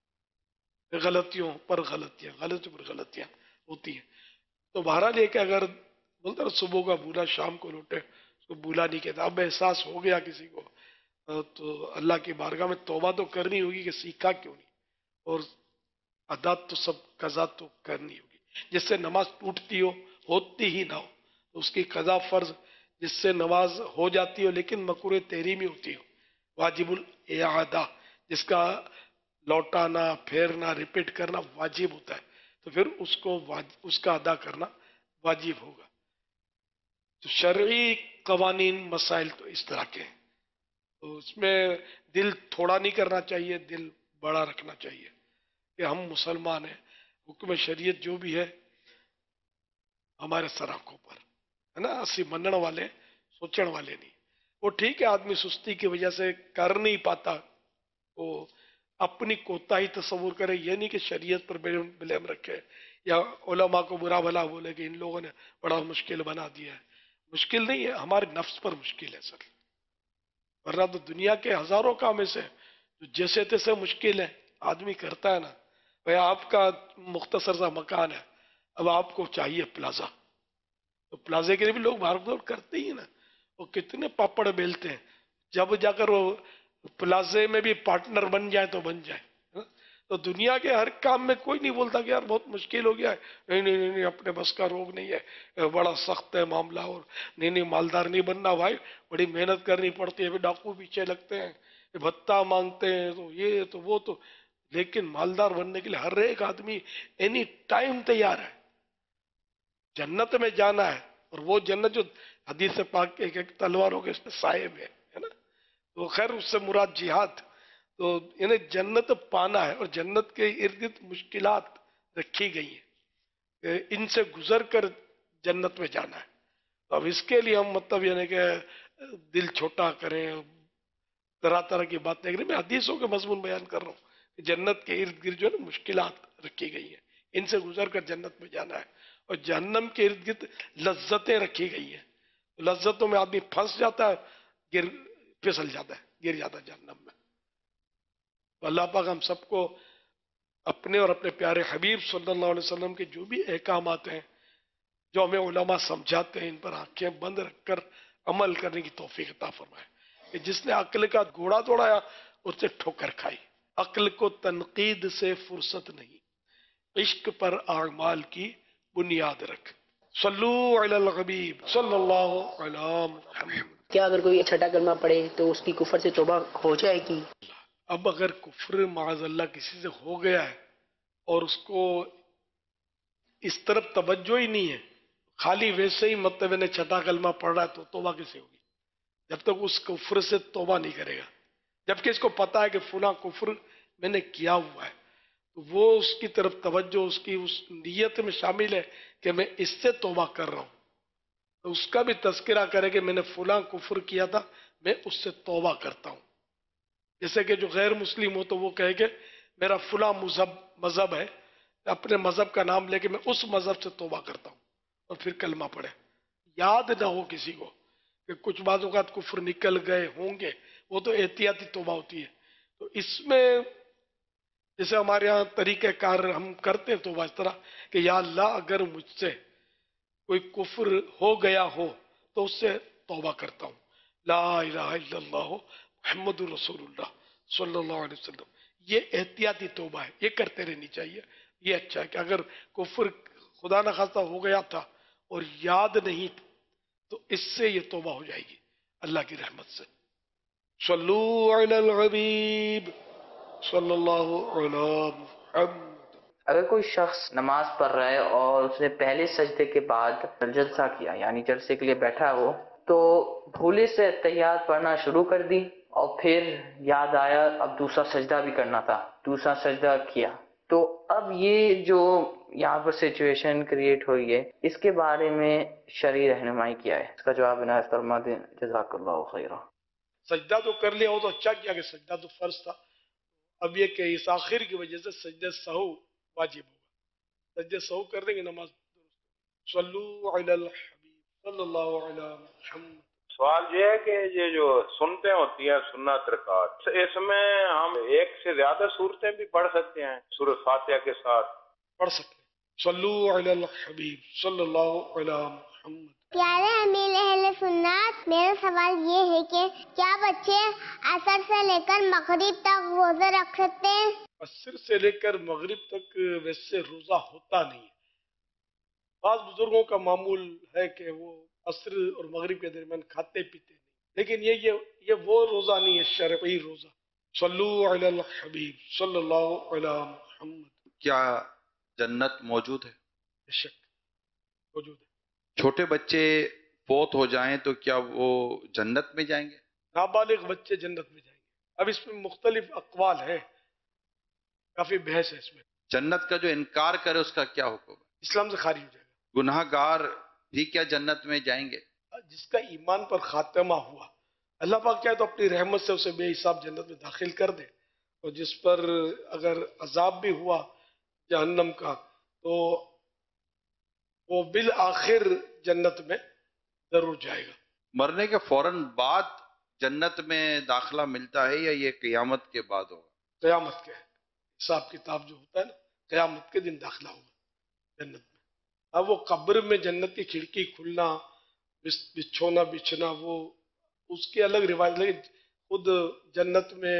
غلطیوں پر غلطیاں، غلطیوں پر غلطیاں ہوتی ہیں. تو بہرحال یہ کہ اگر بولتا صبح کا بھولا شام کو لوٹے، اس کو بھولا نہیں کہتا. اب احساس ہو گیا کسی کو تو اللہ کی بارگاہ میں توبہ تو کرنی ہوگی کہ سیکھا کیوں نہیں، اور ادا تو سب قضا تو کرنی ہوگی. جس سے نماز ٹوٹتی ہو، ہوتی ہی نہ ہو، تو اس کی قضا فرض. جس سے نماز ہو جاتی ہو لیکن مکروہ تحریمی ہوتی ہو، واجب الاعادہ، جس کا لوٹانا، پھیرنا، ریپیٹ کرنا واجب ہوتا ہے، تو پھر اس کا ادا کرنا واجب ہوگا. تو شرعی قوانین مسائل تو اس طرح کے ہیں. تو اس میں دل تھوڑا نہیں کرنا چاہیے، دل بڑا رکھنا چاہیے کہ ہم مسلمان ہیں، حکم شریعت جو بھی ہے ہمارے سر آنکھوں پر ہے نا. اسی منن والے، سوچن والے نہیں. وہ ٹھیک ہے آدمی سستی کی وجہ سے کر نہیں پاتا، وہ اپنی کوتاہی تصور کرے، یہ نہیں کہ شریعت پر بلیم رکھے یا علماء کو برا بھلا بولے کہ ان لوگوں نے بڑا مشکل بنا دیا ہے. مشکل نہیں ہے، ہمارے نفس پر مشکل ہے سر. ورنہ تو دنیا کے ہزاروں کام ایسے جو جیسے تیسے مشکل ہے، آدمی کرتا ہے نا. بھائی آپ کا مختصر سا مکان ہے، اب آپ کو چاہیے پلازا، تو پلازے کے لیے بھی لوگ بھاگ دوڑ کرتے ہی نا. وہ کتنے پاپڑ بیلتے ہیں، جب جا کر وہ پلازے میں بھی پارٹنر بن جائے تو بن جائے. تو دنیا کے ہر کام میں کوئی نہیں بولتا کہ یار بہت مشکل ہو گیا ہے، نہیں نہیں نہیں اپنے بس کا روگ نہیں ہے، بڑا سخت ہے معاملہ، اور نہیں مالدار نہیں بننا بھائی، بڑی محنت کرنی پڑتی ہے، ڈاکو پیچھے لگتے ہیں، بھتہ مانگتے ہیں، تو یہ تو وہ تو. لیکن مالدار بننے کے لیے ہر ایک آدمی اینی ٹائم تیار ہے. جنت میں جانا ہے، اور وہ جنت جو حدیث پاک کے ایک تلواروں کے اس میں سائے میں ہے نا. تو خیر اس سے مراد جہاد. تو انہیں جنت پانا ہے، اور جنت کے ارد گرد مشکلات رکھی گئی ہیں، ان سے گزر کر جنت میں جانا ہے. تو اب اس کے لیے ہم مطلب یعنی کہ دل چھوٹا کریں، طرح طرح کی باتیں کریں. میں حدیثوں کے مضمون بیان کر رہا ہوں کہ جنت کے ارد گرد جو ہے نا مشکلات رکھی گئی ہیں، ان سے گزر کر جنت میں جانا ہے. اور جہنم کے ارد گرد لذتیں رکھی گئی ہیں، لذتوں میں آدمی پھنس جاتا ہے، پھسل جاتا ہے، گر جاتا ہے جہنم میں. تو اللہ پاک ہم سب کو اپنے اور اپنے پیارے حبیب صلی اللہ علیہ وسلم کے جو بھی احکامات ہیں، جو ہمیں علماء سمجھاتے ہیں، ان پر آنکھیں بند رکھ کر عمل کرنے کی توفیق عطا فرمائے. کہ جس نے عقل کا گھوڑا دوڑایا اس سے ٹھوکر کھائی. عقل کو تنقید سے فرصت نہیں، عشق پر اعمال کی بنیاد رکھ. صلو علی الحبیب صلی اللہ علی محمد. کیا اگر کوئی چھٹا کلمہ پڑھے تو اس کی کفر سے توبہ ہو جائے گی؟ اب اگر کفر معاذ اللہ کسی سے ہو گیا ہے اور اس کو اس طرف توجہ ہی نہیں ہے، خالی ویسے ہی مطلب میں نے چھٹا کلمہ پڑھ رہا ہے، تو توبہ کیسے ہوگی جب تک اس کفر سے توبہ نہیں کرے گا؟ جبکہ اس کو پتا ہے کہ فلاں کفر میں نے کیا ہوا ہے، تو وہ اس کی طرف توجہ اس کی اس نیت میں شامل ہے کہ میں اس سے توبہ کر رہا ہوں، تو اس کا بھی تذکرہ کرے کہ میں نے فلاں کفر کیا تھا، میں اس سے توبہ کرتا ہوں. جیسے کہ جو غیر مسلم ہو تو وہ کہے کہ میرا فلاں مذہب ہے، اپنے مذہب کا نام لے کے میں اس مذہب سے توبہ کرتا ہوں، اور پھر کلمہ پڑھے. یاد نہ ہو کسی کو کہ کچھ بعض اوقات کفر نکل گئے ہوں گے، وہ تو احتیاطی توبہ ہوتی ہے. تو اس میں جیسے ہمارے ہاں طریقہ کار ہم کرتے ہیں توبہ اس طرح کہ یا اللہ اگر مجھ سے کوئی کفر ہو گیا ہو تو اس سے توبہ کرتا ہوں، لا الہ الا اللہ محمد رسول اللہ صلی اللہ علیہ وسلم. یہ احتیاطی توبہ ہے، یہ کرتے رہنی چاہیے. یہ اچھا ہے کہ اگر کفر خدا نخواستہ ہو گیا تھا اور یاد نہیں تو اس سے یہ توبہ ہو جائے گی اللہ کی رحمت سے. صلو علی الحبیب صلی اللہ علی محمد. اگر کوئی شخص نماز پڑھ رہا ہے اور اس نے پہلے سجدے کے بعد جلسہ کیا، یعنی جلسے کے لیے بیٹھا ہو، تو بھولے سے تحیات پڑھنا شروع کر دی اور پھر یاد آیا اب دوسرا سجدہ بھی کرنا تھا، دوسرا سجدہ کیا، تو اب یہ جو یہاں پر سچویشن کریٹ ہوئی ہے، اس کے بارے میں شرعی رہنمائی کیا ہے؟ اس کا جواب عنایت فرما دیں، جزاک اللہ خیرہ. سجدہ تو کر لیا ہو تو اچھا کیا کہ سجدہ تو فرض تھا. اب یہ کہ اس آخر کی وجہ سے سجدہ سہو واجب ہوگا، سجدہ سہو کر دیں گے نماز درست. صلو علی الحبیب صلی اللہ علی محمد. سوال یہ ہے کہ یہ جو سنتیں ہوتی ہیں سنت رکعت، اس میں ہم ایک سے زیادہ صورتیں بھی پڑھ سکتے ہیں سورۃ فاتحہ کے ساتھ؟ پڑھ سکتے ہیں. صلو علی الحبیب صلی اللہ علی محمد. پیارے امیر اہل سنت، میرا سوال یہ ہے کہ کیا بچے عصر سے لے کر مغرب تک روزے رکھ سکتے ہیں؟ عصر سے لے کر مغرب تک ویسے روزہ ہوتا نہیں ہے. بعض بزرگوں کا معمول ہے کہ وہ عصر اور مغرب کے درمیان کھاتے پیتے نہیں، لیکن یہ وہ روزہ نہیں ہے، شرعی روزہ. صلو علی الحبیب صلی اللہ علی محمد. کیا جنت موجود ہے؟ بے شک موجود ہے. چھوٹے بچے فوت ہو جائیں تو کیا وہ جنت میں جائیں گے؟ نابالغ بچے جنت میں جائیں گے. اب اس میں مختلف اقوال ہے، کافی بحث ہے اس میں. جنت کا جو انکار کرے اس کا کیا حکم ہے؟ اسلام سے خارج ہو جائے گا. گناہ گار بھی کیا جنت میں جائیں گے؟ جس کا ایمان پر خاتمہ ہوا، اللہ پاک چاہے تو اپنی رحمت سے اسے بے حساب جنت میں داخل کر دے، اور جس پر اگر عذاب بھی ہوا جہنم کا تو وہ بالآخر جنت میں ضرور جائے گا. مرنے کے فوراً بعد جنت میں داخلہ ملتا ہے یا یہ قیامت کے بعد ہوگا؟ قیامت کے حساب کتاب جو ہوتا ہے نا، قیامت کے دن داخلہ ہوگا جنت میں. اب وہ قبر میں جنت کی کھڑکی کھلنا، بچھونا بچھنا، وہ اس کی الگ روایت، لیکن خود جنت میں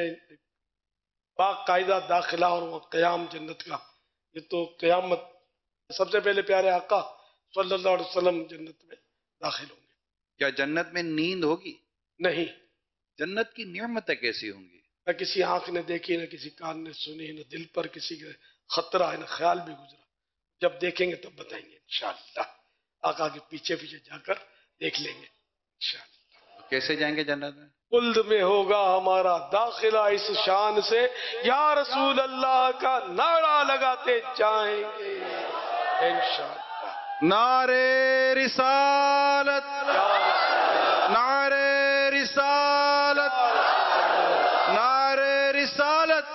باقاعدہ داخلہ اور وہ قیام جنت کا، یہ تو قیامت. سب سے پہلے پیارے آقا صلی اللہ علیہ وسلم جنت میں داخل ہوں گے. کیا جنت میں نیند ہوگی؟ نہیں. جنت کی نعمتیں کیسی ہوں گی؟ نہ کسی آنکھ نے دیکھی، نہ کسی کان نے سنی، نہ دل پر کسی کا خطرہ ہے، نہ خیال بھی گزرا. جب دیکھیں گے تب بتائیں گے انشاءاللہ. آقا کے پیچھے پیچھے جا کر دیکھ لیں گے انشاءاللہ. کیسے جائیں گے جنت میں؟ خلد میں ہوگا ہمارا داخلہ اس شان سے، یا رسول اللہ کا نعرہ لگاتے جائیں گے انشاءاللہ. نعرے رسالت، نعرے رسالت، نعرے رسالت.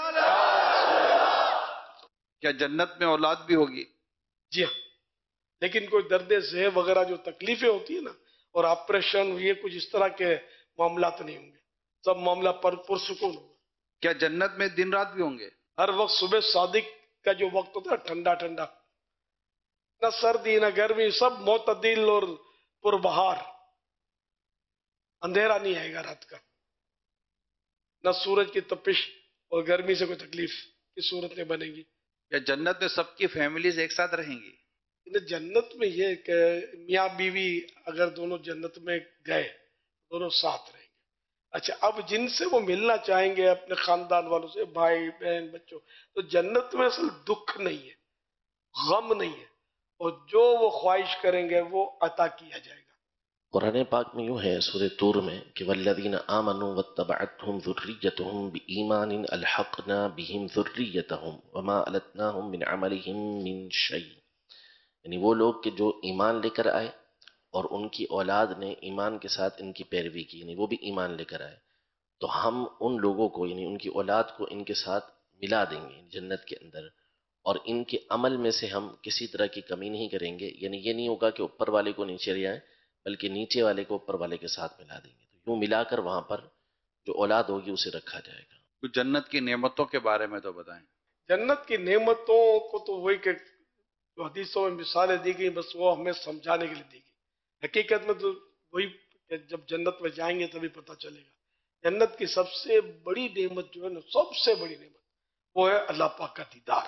کیا جنت میں اولاد بھی ہوگی؟ جی ہاں، لیکن کوئی درد ذہن وغیرہ جو تکلیفیں ہوتی ہیں نا، اور آپریشن، یہ کچھ اس طرح کے معاملات نہیں ہوں گے. سب معاملہ پرسکون ہوگا. کیا جنت میں دن رات بھی ہوں گے؟ ہر وقت صبح صادق کا جو وقت ہوتا ہے ٹھنڈا ٹھنڈا، نہ سردی نہ گرمی، سب معتدل اور پربہار. اندھیرا نہیں آئے گا رات کا، نہ سورج کی تپش اور گرمی سے کوئی تکلیف کی صورت میں بنے گی. یا جنت میں سب کی فیملیز ایک ساتھ رہیں گی؟ جنت میں یہ کہ میاں بیوی اگر دونوں جنت میں گئے دونوں ساتھ رہیں گے. اچھا اب جن سے وہ ملنا چاہیں گے اپنے خاندان والوں سے، بھائی بہن بچوں، تو جنت میں اصل دکھ نہیں ہے، غم نہیں ہے، اور جو وہ خواہش کریں گے وہ عطا کیا جائے گا. قرآن پاک میں یوں ہے سورہ طور میں کہ والذین آمنوا واتبعتهم ذریتهم بإیمان الحقنا بهم ذریتهم وما علتناهم من عملهم من شیء، یعنی وہ لوگ کہ جو ایمان لے کر آئے اور ان کی اولاد نے ایمان کے ساتھ ان کی پیروی کی، یعنی وہ بھی ایمان لے کر آئے، تو ہم ان لوگوں کو یعنی ان کی اولاد کو ان کے ساتھ ملا دیں گے جنت کے اندر، اور ان کے عمل میں سے ہم کسی طرح کی کمی نہیں کریں گے. یعنی یہ نہیں ہوگا کہ اوپر والے کو نیچے لے آئیں، بلکہ نیچے والے کو اوپر والے کے ساتھ ملا دیں گے. تو یوں ملا کر وہاں پر جو اولاد ہوگی اسے رکھا جائے گا. کچھ جنت کی نعمتوں کے بارے میں تو بتائیں. جنت کی نعمتوں کو تو وہی کہ جو حدیثوں میں مثالیں دی گئی بس وہ ہمیں سمجھانے کے لیے دی گئی. حقیقت میں تو وہی کہ جب جنت میں جائیں گے تبھی پتہ چلے گا. جنت کی سب سے بڑی نعمت جو ہے نا، سب سے بڑی نعمت وہ ہے اللہ پاک کا دیدار.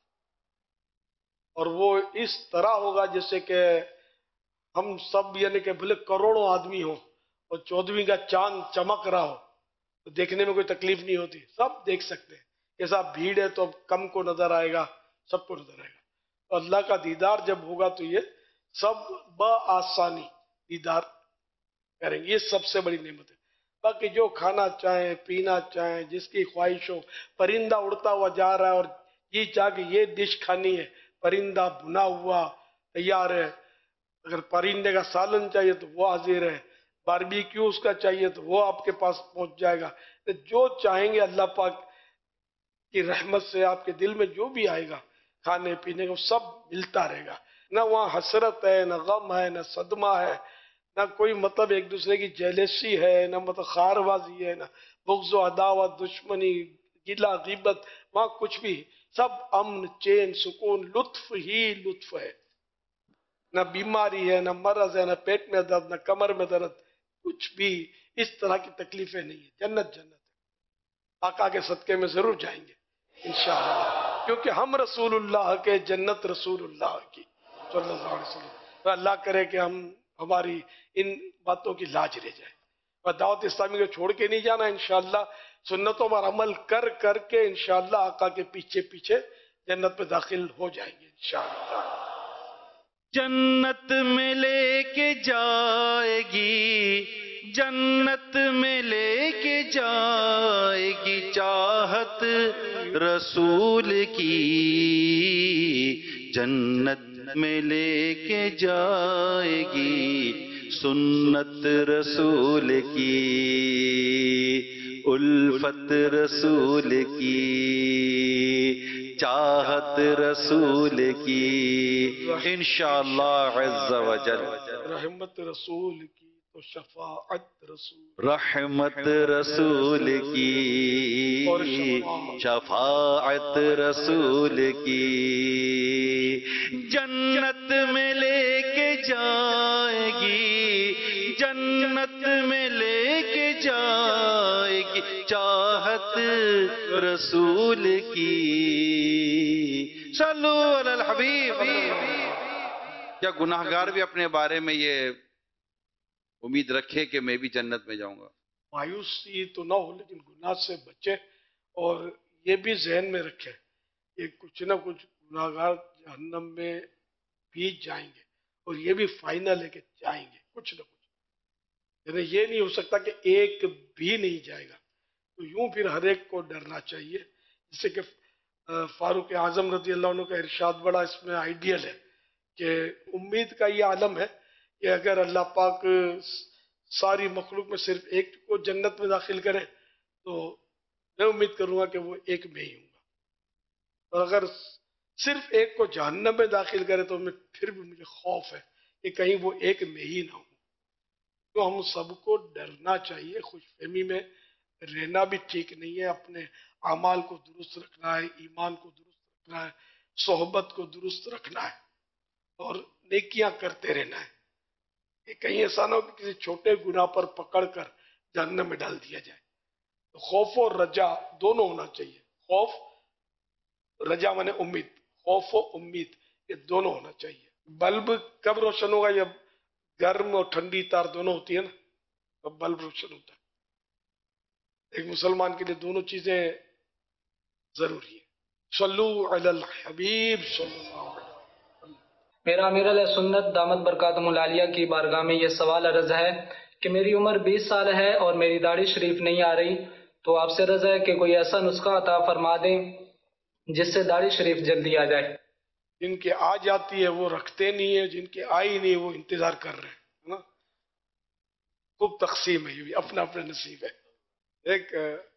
اور وہ اس طرح ہوگا جیسے کہ ہم سب یعنی کہ بھلے کروڑوں آدمی ہوں اور 14ویں کا چاند چمک رہا ہو تو دیکھنے میں کوئی تکلیف نہیں ہوتی، سب دیکھ سکتے ہیں. ایسا بھیڑ ہے تو کم کو نظر آئے گا، سب کو نظر آئے گا. تو اللہ کا دیدار جب ہوگا تو یہ سب بآسانی دیدار کریں گے. یہ سب سے بڑی نعمت ہے. باقی جو کھانا چاہیں پینا چاہیں جس کی خواہش ہو، پرندہ اڑتا ہوا جا رہا ہے اور یہ چاہ کہ یہ ڈش کھانی ہے، پرندہ بنا ہوا تیار ہے. اگر پرندے کا سالن چاہیے تو وہ حاضر ہے، باربیکیو اس کا چاہیے تو وہ آپ کے پاس پہنچ جائے گا. جو چاہیں گے اللہ پاک کی رحمت سے آپ کے دل میں جو بھی آئے گا کھانے پینے کو سب ملتا رہے گا. نہ وہاں حسرت ہے، نہ غم ہے، نہ صدمہ ہے، نہ کوئی مطلب ایک دوسرے کی جیلسی ہے، نہ مطلب خار بازی ہے، نہ بغض و عداوت، دشمنی، گلا غیبت، وہاں کچھ بھی. سب امن، چین، سکون، لطف ہی لطف ہے. نہ بیماری ہے، نہ مرض ہے، نہ پیٹ میں درد، نہ کمر میں درد، کچھ بھی اس طرح کی تکلیفیں نہیں ہیں. جنت جنت ہے. آقا کے صدقے میں ضرور جائیں گے انشاءاللہ، کیونکہ ہم رسول اللہ کے، جنت رسول اللہ کی صلی اللہ علیہ وسلم. تو اللہ کرے کہ ہماری ان باتوں کی لاج رہ جائے. اور دعوت اسلامی کو چھوڑ کے نہیں جانا انشاءاللہ، سنتوں پر عمل کر کر کے انشاءاللہ آقا کے پیچھے پیچھے جنت میں داخل ہو جائیں گے انشاءاللہ. جنت میں لے کے جائے گی، جنت میں لے کے جائے گی چاہت رسول کی، جنت میں لے کے جائے گی سنت رسول کی، الفت رسول کی، چاہت رسول کی، انشاءاللہ عز و جل. رحمت رسول کی تو شفاعت رسول، رحمت رسول کی شفاعت رسول کی، جنت میں لے کے جائے گی، جنت میں لے کے جائے گی چاہت رسول کی. صلو علی الحبیب. کیا گناہگار بھی اپنے بارے میں یہ امید رکھے کہ میں بھی جنت میں جاؤں گا؟ مایوسی تو نہ ہو لیکن گناہ سے بچے، اور یہ بھی ذہن میں رکھے کہ کچھ نہ کچھ گناہگار جہنم میں بھی جائیں گے، اور یہ بھی فائنل ہے کہ جائیں گے کچھ نہ کچھ. یعنی یہ نہیں ہو سکتا کہ ایک بھی نہیں جائے گا. تو یوں پھر ہر ایک کو ڈرنا چاہیے. جس سے کہ فاروق اعظم رضی اللہ عنہ کا ارشاد بڑا اس میں آئیڈیل ہے کہ امید کا یہ عالم ہے کہ اگر اللہ پاک ساری مخلوق میں صرف ایک کو جنت میں داخل کرے تو میں امید کروں گا کہ وہ ایک میں ہی ہوں گا، اور اگر صرف ایک کو جہنم میں داخل کرے تو پھر بھی مجھے خوف ہے کہ کہیں وہ ایک میں ہی نہ ہوں. تو ہم سب کو ڈرنا چاہیے. خوش فہمی میں رہنا بھی ٹھیک نہیں ہے. اپنے اعمال کو درست رکھنا ہے، ایمان کو درست رکھنا ہے، صحبت کو درست رکھنا ہے، اور نیکیاں کرتے رہنا ہے. کہ کہیں ایسا نہ ہو کہ کسی چھوٹے گناہ پر پکڑ کر جہنم میں ڈال دیا جائے. خوف اور رجا دونوں ہونا چاہیے. خوف रजा माने उम्मीद, खौफ और उम्मीद, ये दोनों होना चाहिए। बल्ब कब रोशन होगा? जब गर्म और ठंडी तार दोनों होती है ना, तब बल्ब रोशन होता है। एक मुसलमान के लिए दोनों चीजें जरूरी है। सल्लू अलल हबीब सल्लल्लाहु अलैहि वसल्लम। मेरा अमीर अहले सुन्नत दामत बरकातुहुल आलिया की बारगाह में ये सवाल अर्ज है कि मेरी उम्र 20 साल है और मेरी दाढ़ी शरीफ नहीं आ रही, तो आपसे अर्ज है कि कोई ऐसा नुस्खा अता फरमा दें जिससे दाढ़ी शरीफ जल्दी आ जाए। जिनके आ जाती है वो रखते नहीं है, जिनके आई नहीं है वो इंतजार कर रहे हैं, है ना। खूब तकसीम है, ये भी अपना अपना नसीब है। एक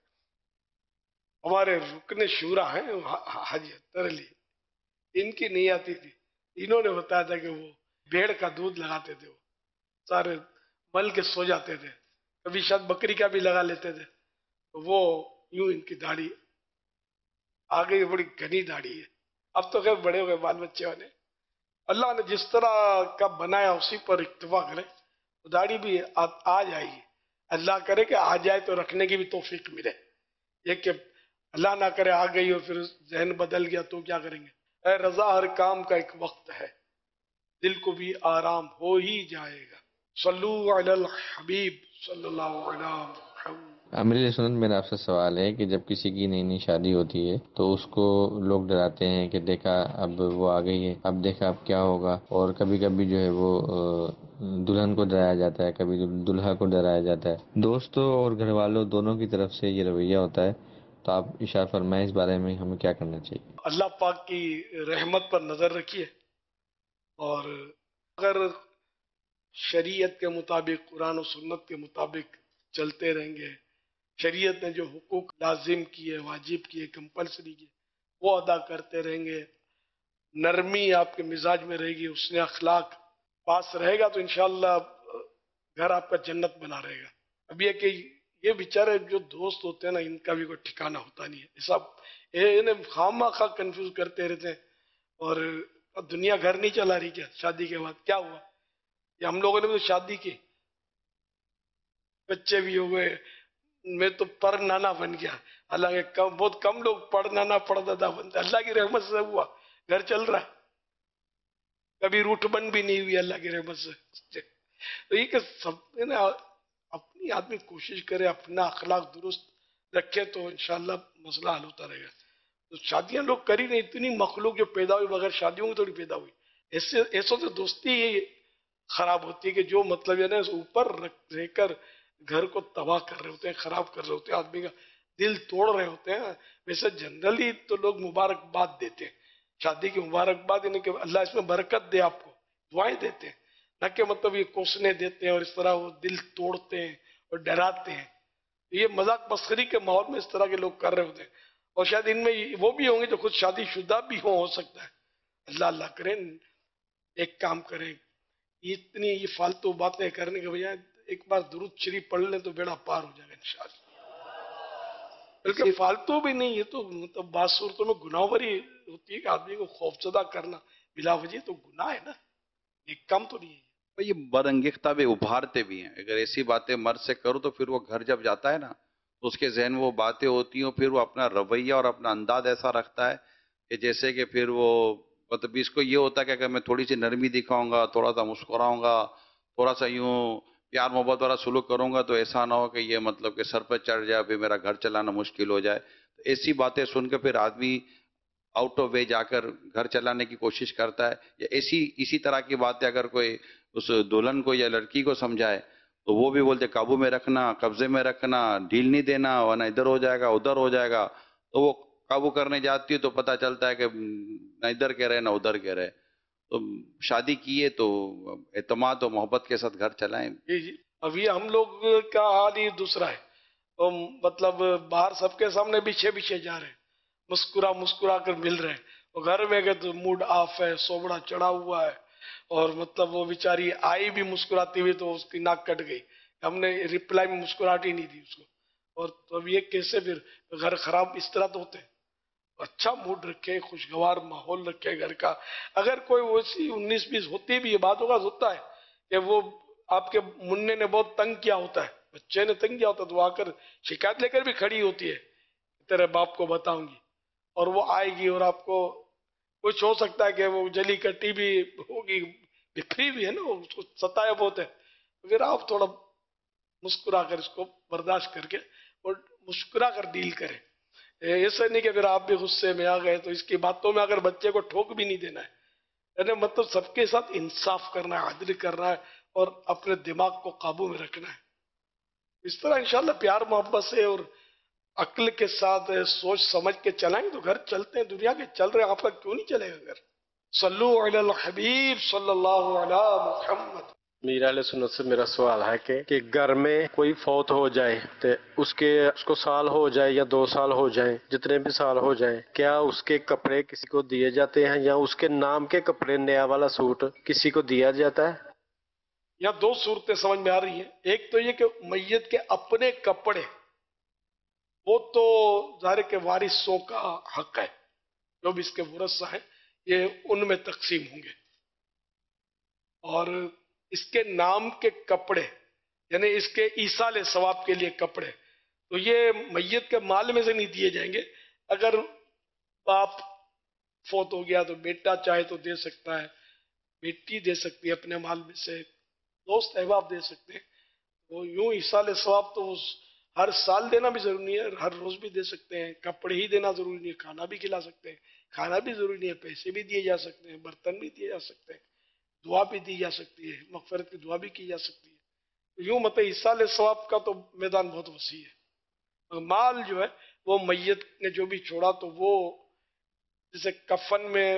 हमारे रुकने शूरा है हाजी अख्तर अली, इनकी नहीं आती थी। इन्होंने बताया था कि वो भेड़ का दूध लगाते थे, वो सारे मल के सो जाते थे, कभी शायद बकरी का भी लगा लेते थे, तो वो यूं इनकी दाढ़ी आ गई, बड़ी घनी दाढ़ी है। अब तो खैर बड़े हो गए बाल बच्चे वाले, अल्लाह ने जिस तरह का बनाया उसी पर इक्तफा करे, तो दाढ़ी भी आ जाएगी। अल्लाह करे कि आ जाए तो रखने की भी तौफीक मिले। ये कि अल्लाह ना करे आ गई और फिर जहन बदल गया तो क्या करेंगे। ऐ रजा, हर काम का एक वक्त है, दिल को भी आराम हो ही जाएगा। सल्लू अलल हबीब सल्लल्लाहु अलैहि वसल्लम। अमीर सुन्नत, मेरा आपसे सवाल है कि जब किसी की नई नई शादी होती है तो उसको लोग डराते हैं कि देखा अब वो आ गई है, अब देखा अब क्या होगा, और कभी कभी जो है वो दुल्हन को डराया जाता है, कभी दुल्हा को डराया जाता है। दोस्तों और घर वालों दोनों की तरफ से ये रवैया होता है, तो आप इशारा फरमाएं इस बारे में हमें क्या करना चाहिए। अल्लाह पाक की रहमत पर नजर रखिए, और अगर शरीयत के मुताबिक, कुरान और सुन्नत के मुताबिक चलते रहेंगे, शरीयत ने जो हुकूक लाजिम किए, वाजिब किए, कंपलसरी किए, वो अदा करते रहेंगे, नरमी आपके मिजाज में रहेगी, उसने अखलाक पास रहेगा, तो इंशाअल्लाह घर आपका जन्नत बना रहेगा। अब ये कि ये बेचारे जो दोस्त होते हैं ना, इनका भी कोई ठिकाना होता नहीं है। सब इन्हें खामा खा कंफ्यूज करते रहते हैं। और दुनिया घर नहीं चला रही क्या? शादी के बाद क्या हुआ? ये हम लोगों ने भी तो शादी की, बच्चे भी हो गए, मैं तो पर नाना बन गया। हालांकि बहुत कम लोग पढ़ नाना पढ़ दादा बनते। अल्लाह की रहमत से हुआ, घर चल रहा है, कभी रूठ बन भी नहीं हुई अल्लाह की रहमत से। तो ये कि सब ना अपनी आदमी कोशिश करे, अपना अखलाक दुरुस्त रखे, तो इंशाल्लाह मसला हल होता रहेगा। तो शादियां लोग करी नहीं, इतनी मखलूक जो पैदा हुई बगैर शादियों की थोड़ी पैदा हुई। ऐसों से दोस्ती खराब होती है कि जो मतलब है ना ऊपर रहकर घर को तबाह कर रहे होते हैं, खराब कर रहे होते हैं, आदमी का दिल तोड़ रहे होते हैं। वैसे जनरली तो लोग मुबारकबाद देते हैं, शादी की मुबारकबाद, यानी कि अल्लाह इसमें बरकत दे, आपको दुआएं देते हैं, न कि मतलब ये कोसने देते हैं और इस तरह वो दिल तोड़ते हैं और डराते हैं। ये मजाक मस्खरी के माहौल में इस तरह के लोग कर रहे होते हैं। और शायद इनमें वो भी होंगे जो खुद शादीशुदा भी हो सकता है। अल्लाह अल्लाह करें, एक काम करें, इतनी ये फालतू बातें करने के बजाय एक बार दुरूद शरीफ पढ़ लें तो बेड़ा पार हो जाएगा इंशाअल्लाह। बल्कि फालतू भी नहीं है, तो मतलब बात सूरतों में गुनाह भरी होती है कि आदमी को खौफजदा करना बिला वजह तो गुनाह है ना, एक काम तो नहीं है। ये बरंगेख्ताबे उभारते भी हैं। अगर ऐसी बातें मर्द से करो तो फिर वो घर जब जाता है ना, तो उसके जहन में वो बातें होती हैं, फिर वो अपना रवैया और अपना अंदाज ऐसा रखता है कि जैसे कि फिर वो मतलब इसको ये होता है कि अगर मैं थोड़ी सी नरमी दिखाऊंगा, थोड़ा सा मुस्कुराऊंगा, थोड़ा सा यूं प्यार मोहब्बत वाला सुलूक करूंगा, तो ऐसा ना हो कि ये मतलब कि सर पर चढ़ जाए, फिर मेरा घर चलाना मुश्किल हो जाए। तो ऐसी बातें सुन के फिर आदमी आउट ऑफ वे जाकर घर चलाने की कोशिश करता है। या इसी तरह की बातें अगर कोई उस दुल्हन को या लड़की को समझाए तो वो भी बोलते काबू में रखना, कब्जे में रखना, ढील नहीं देना, वरना इधर हो जाएगा उधर हो जाएगा। तो वो काबू करने जाती है तो पता चलता है कि न इधर कह रहे न उधर कह रहे। तो शादी की है तो एतमाद और मोहब्बत के साथ घर चलाएं। जी, अभी हम लोग का हाल ही दूसरा है। तो मतलब बाहर सबके सामने पीछे पीछे जा रहे हैं, मुस्कुरा कर मिल रहे हैं, और घर में गए तो मूड ऑफ है, सोबड़ा चढ़ा हुआ है, और मतलब वो बेचारी आई भी मुस्कुराती हुई तो उसकी नाक कट गई, हमने रिप्लाई में मुस्कुराहट ही नहीं दी उसको। और तो अब ये कैसे फिर घर खराब इस तरह तो होते हैं। अच्छा मूड रखे, खुशगवार माहौल रखे घर का। अगर कोई वैसी 19-20 होती भी है, बातों का होता है कि वो आपके मुन्ने ने बहुत तंग किया होता है, बच्चे ने तंग किया होता है, तो आकर शिकायत लेकर भी खड़ी होती है, तेरे बाप को बताऊंगी। اور وہ آئے گی اور آپ کو کچھ ہو سکتا ہے کہ وہ جلی کٹی بھی ہوگی، بکھری بھی ہے نا، اس کو ستایا بہت ہے، پھر آپ تھوڑا مسکرا کر اس کو برداشت کر کے اور مسکرا کر ڈیل کریں. ایسا نہیں کہ پھر آپ بھی غصے میں آ گئے تو اس کی باتوں میں اگر بچے کو ٹھوک بھی نہیں دینا ہے. یعنی مطلب سب کے ساتھ انصاف کرنا ہے، عدل کرنا ہے اور اپنے دماغ کو قابو میں رکھنا ہے. اس طرح انشاءاللہ پیار محبت سے اور عقل کے ساتھ سوچ سمجھ کے چلائیں تو گھر چلتے ہیں. دنیا کے چل رہے ہیں، آپ کا کیوں نہیں چلے گا گھر؟ صلو علی الحبیب صلی اللہ علی محمد. میر اہل سنت سے میرا سوال ہے کہ گھر میں کوئی فوت ہو جائے تو اس کو سال ہو جائے یا 2 سال ہو جائیں، جتنے بھی سال ہو جائیں، کیا اس کے کپڑے کسی کو دیے جاتے ہیں یا اس کے نام کے کپڑے نیا والا سوٹ کسی کو دیا جاتا ہے؟ یہاں 2 صورتیں سمجھ میں آ رہی ہیں. ایک تو یہ کہ میت کے اپنے کپڑے وہ تو ظاہر کے وارثوں کا حق ہے، جو بھی اس کے ورثہ ہیں یہ ان میں تقسیم ہوں گے. اور اس کے نام کے کپڑے یعنی اس کے ایصال ثواب کے لیے کپڑے تو یہ میت کے مال میں سے نہیں دیے جائیں گے. اگر باپ فوت ہو گیا تو بیٹا چاہے تو دے سکتا ہے، بیٹی دے سکتی ہے اپنے مال میں سے، دوست احباب دے سکتے ہیں. وہ یوں ایصال ثواب تو ہر سال دینا بھی ضروری نہیں ہے، ہر روز بھی دے سکتے ہیں. کپڑے ہی دینا ضروری نہیں ہے، کھانا بھی کھلا سکتے ہیں، کھانا بھی ضروری نہیں ہے، پیسے بھی دیے جا سکتے ہیں، برتن بھی دیے جا سکتے ہیں، دعا بھی دی جا سکتی ہے، مغفرت کی دعا بھی کی جا سکتی ہے. یوں مطلب ایصال ثواب کا تو میدان بہت وسیع ہے. مال جو ہے وہ میت نے جو بھی چھوڑا تو وہ جیسے کفن میں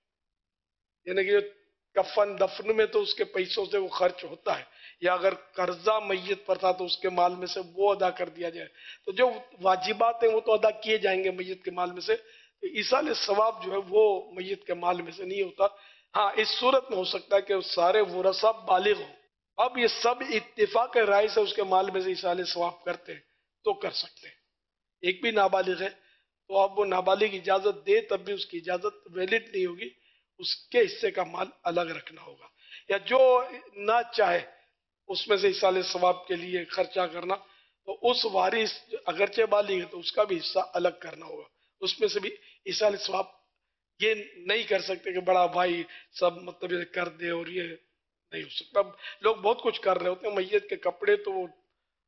یعنی کہ کفن دفن میں تو اس کے پیسوں سے وہ خرچ ہوتا ہے، یا اگر قرضہ میت پر تھا تو اس کے مال میں سے وہ ادا کر دیا جائے. تو جو واجبات ہیں وہ تو ادا کیے جائیں گے میت کے مال میں سے. ایصال ثواب جو ہے وہ میت کے مال میں سے نہیں ہوتا. ہاں اس صورت میں ہو سکتا ہے کہ سارے ورثہ بالغ ہوں، اب یہ سب اتفاق رائے سے اس کے مال میں سے ایصال ثواب کرتے ہیں تو کر سکتے ہیں. ایک بھی نابالغ ہے تو اب وہ نابالغ اجازت دے تب بھی اس کی اجازت ویلڈ نہیں ہوگی، اس کے حصے کا مال الگ رکھنا ہوگا. یا جو نہ چاہے اس میں سے ایصال ثواب کے لیے خرچہ کرنا تو اس وارث اگرچہ بالغ ہے تو اس کا بھی حصہ الگ کرنا ہوگا. اس میں سے بھی ایصال ثواب یہ نہیں کر سکتے کہ بڑا بھائی سب مطلب یہ کر دے، اور یہ نہیں ہو سکتا. لوگ بہت کچھ کر رہے ہوتے ہیں، میت کے کپڑے تو وہ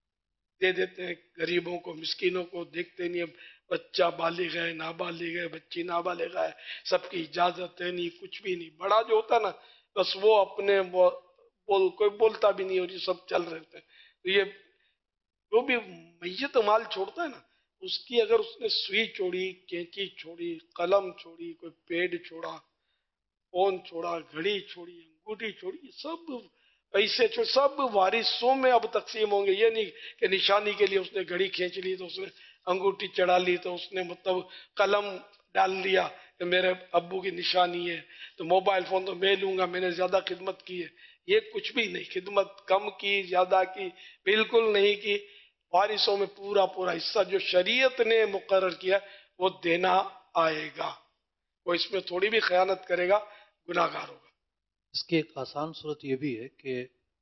دے دیتے ہیں غریبوں کو، مسکینوں کو، دیکھتے نہیں بچہ بالغ ہے نابالغ ہے، بچی نابالغ ہے، سب کی اجازت ہے نہیں، کچھ بھی نہیں. بڑا جو ہوتا ہے نا بس وہ اپنے کوئی بولتا بھی نہیں اور یہ سب چل رہے ہوتے ہیں. تو یہ جو بھی میت مال چھوڑتا ہے نا اس کی اگر اس نے سوئی چھوڑی، کینچی چھوڑی، قلم چھوڑی، کوئی پیڈ چھوڑا، فون چھوڑا، گھڑی چھوڑی، انگوٹھی چھوڑی، سب پیسے چھوڑ سب وارثوں میں اب تقسیم ہوں گے. یہ نہیں کہ نشانی کے لیے اس نے گھڑی کھینچ لی تو اس نے انگوٹھی چڑھا لی تو اس نے مطلب قلم ڈال لیا کہ میرے ابو کی نشانی ہے، تو موبائل فون تو میں لوں گا، میں نے زیادہ خدمت کی ہے. یہ کچھ بھی نہیں، خدمت کم کی زیادہ کی بالکل نہیں کی. وارثوں میں پورا حصہ جو شریعت نے مقرر کیا وہ دینا آئے گا. وہ اس میں تھوڑی بھی خیانت کرے گا گناہ گار ہوگا. اس کی ایک آسان صورت یہ بھی ہے کہ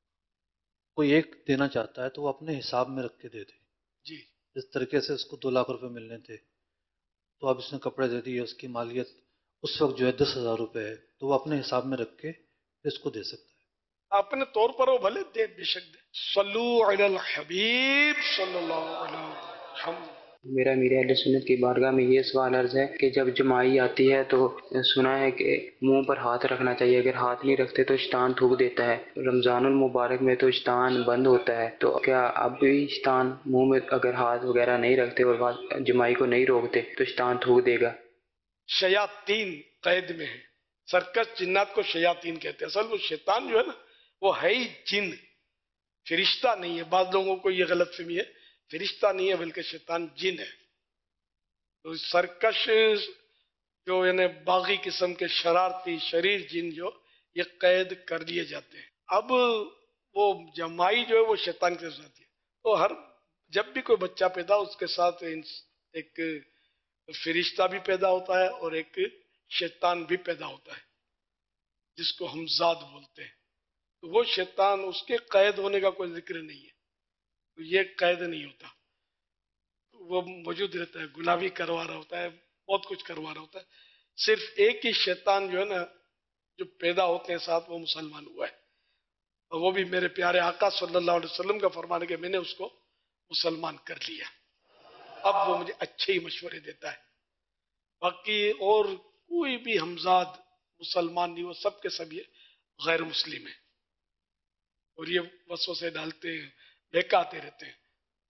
کوئی ایک دینا چاہتا ہے تو وہ اپنے حساب میں رکھ کے دے دے. جی جس طریقے سے اس کو 2 لاکھ روپے ملنے تھے تو اب اس نے کپڑے دے دیے، اس کی مالیت اس وقت جو ہے 10,000 روپے ہے تو وہ اپنے حساب میں رکھ کے اس کو دے سکتا ہے. اپنے طور پر وہ بھلے دے، بے شک دے. صلو علی الحبیب صلی اللہ علیہ وسلم. میرا میر اہل سنت کی بارگاہ میں یہ سوال عرض ہے کہ جب جمائی آتی ہے تو سنا ہے کہ منہ پر ہاتھ رکھنا چاہیے، اگر ہاتھ نہیں رکھتے تو شیطان تھوک دیتا ہے. رمضان المبارک میں تو شیطان بند ہوتا ہے، تو کیا اب بھی شیطان منہ میں اگر ہاتھ وغیرہ نہیں رکھتے اور جمائی کو نہیں روکتے تو شیطان تھوک دے گا؟ شیاطین قید میں ہے، سرکش جنات کو شیاطین کہتے ہیں. اصل وہ شیطان جو ہے نا وہ ہے ہی جن، فرشتہ نہیں ہے. بعض لوگوں کو یہ غلط فہمی ہے، فرشتہ نہیں ہے بلکہ شیطان جن ہے. تو سرکش جو یعنی باغی قسم کے شرارتی شریر جن جو یہ قید کر لیے جاتے ہیں. اب وہ جمائی جو ہے وہ شیطان کے ساتھ ہے. تو جب بھی کوئی بچہ پیدا اس کے ساتھ ایک فرشتہ بھی پیدا ہوتا ہے اور ایک شیطان بھی پیدا ہوتا ہے جس کو ہم ذات بولتے ہیں. تو وہ شیطان اس کے قید ہونے کا کوئی ذکر نہیں ہے، تو یہ قید نہیں ہوتا، وہ موجود رہتا ہے، گناہ بھی کروا رہا ہوتا ہے، بہت کچھ کروا رہا ہوتا ہے. صرف ایک ہی شیطان جو ہے نا جو پیدا ہوتے ہیں ساتھ وہ مسلمان ہوا ہے، اور وہ بھی میرے پیارے آقا صلی اللہ علیہ وسلم کا فرمان ہے کہ میں نے اس کو مسلمان کر لیا. اب وہ مجھے اچھے ہی مشورے دیتا ہے. باقی اور کوئی بھی ہمزاد مسلمان نہیں، وہ سب کے سب یہ غیر مسلم ہیں اور یہ وسوسے ڈالتے ہیں، بہکاتے رہتے ہیں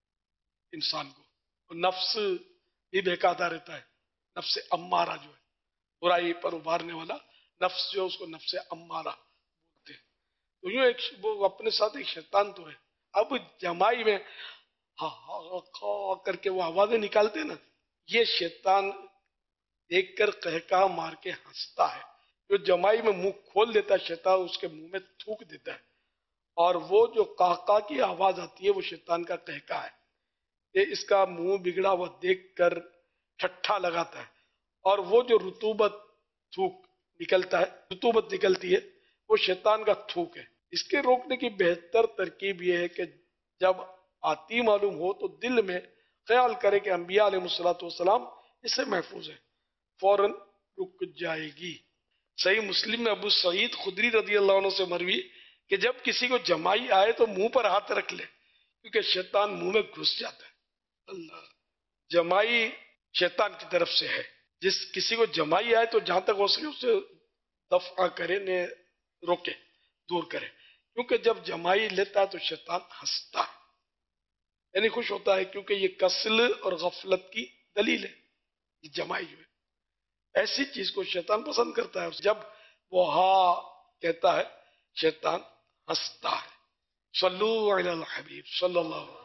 انسان کو. اور نفس بھی بہکاتا رہتا ہے، نفس امارہ جو ہے برائی پر ابھارنے والا نفس جو اس کو نفس امارہ بولتے ہیں. تو یوں ایک وہ اپنے ساتھ ایک شیطان تو ہے. اب جمائی میں ہاں ہاں کر کے وہ آوازیں نکالتے ہیں نا، یہ شیطان دیکھ کر قہقہ مار کے ہنستا ہے. جو جمائی میں منہ کھول دیتا ہے شیطان اس کے منہ میں تھوک دیتا ہے، اور وہ جو قہقہ کی آواز آتی ہے وہ شیطان کا قہقہ ہے. یہ اس کا منہ بگڑا ہوا دیکھ کر ٹھٹھا لگاتا ہے، اور وہ جو رطوبت تھوک نکلتا ہے، رطوبت نکلتی ہے، وہ شیطان کا تھوک ہے. اس کے روکنے کی بہتر ترکیب یہ ہے کہ جب آتی معلوم ہو تو دل میں خیال کرے کہ انبیاء علیہ السلام اس سے محفوظ ہیں، فوراً رک جائے گی. صحیح مسلم میں ابو سعید خدری رضی اللہ عنہ سے مروی کہ جب کسی کو جمائی آئے تو منہ پر ہاتھ رکھ لے، کیونکہ شیطان منہ میں گھس جاتا ہے. اللہ، جمائی شیطان کی طرف سے ہے. جس کسی کو جمائی آئے تو جہاں تک ہو سکے اسے دفع کرے، نے روکے، دور کرے. کیونکہ جب جمائی لیتا ہے تو شیطان ہنستا ہے، یعنی خوش ہوتا ہے، کیونکہ یہ کسل اور غفلت کی دلیل ہے. یہ جمائی جو ہے ایسی چیز کو شیطان پسند کرتا ہے. جب وہ ہاں کہتا ہے شیطان ہنستا ہے. صلو علی الحبیب صلی اللہ علیہ وسلم.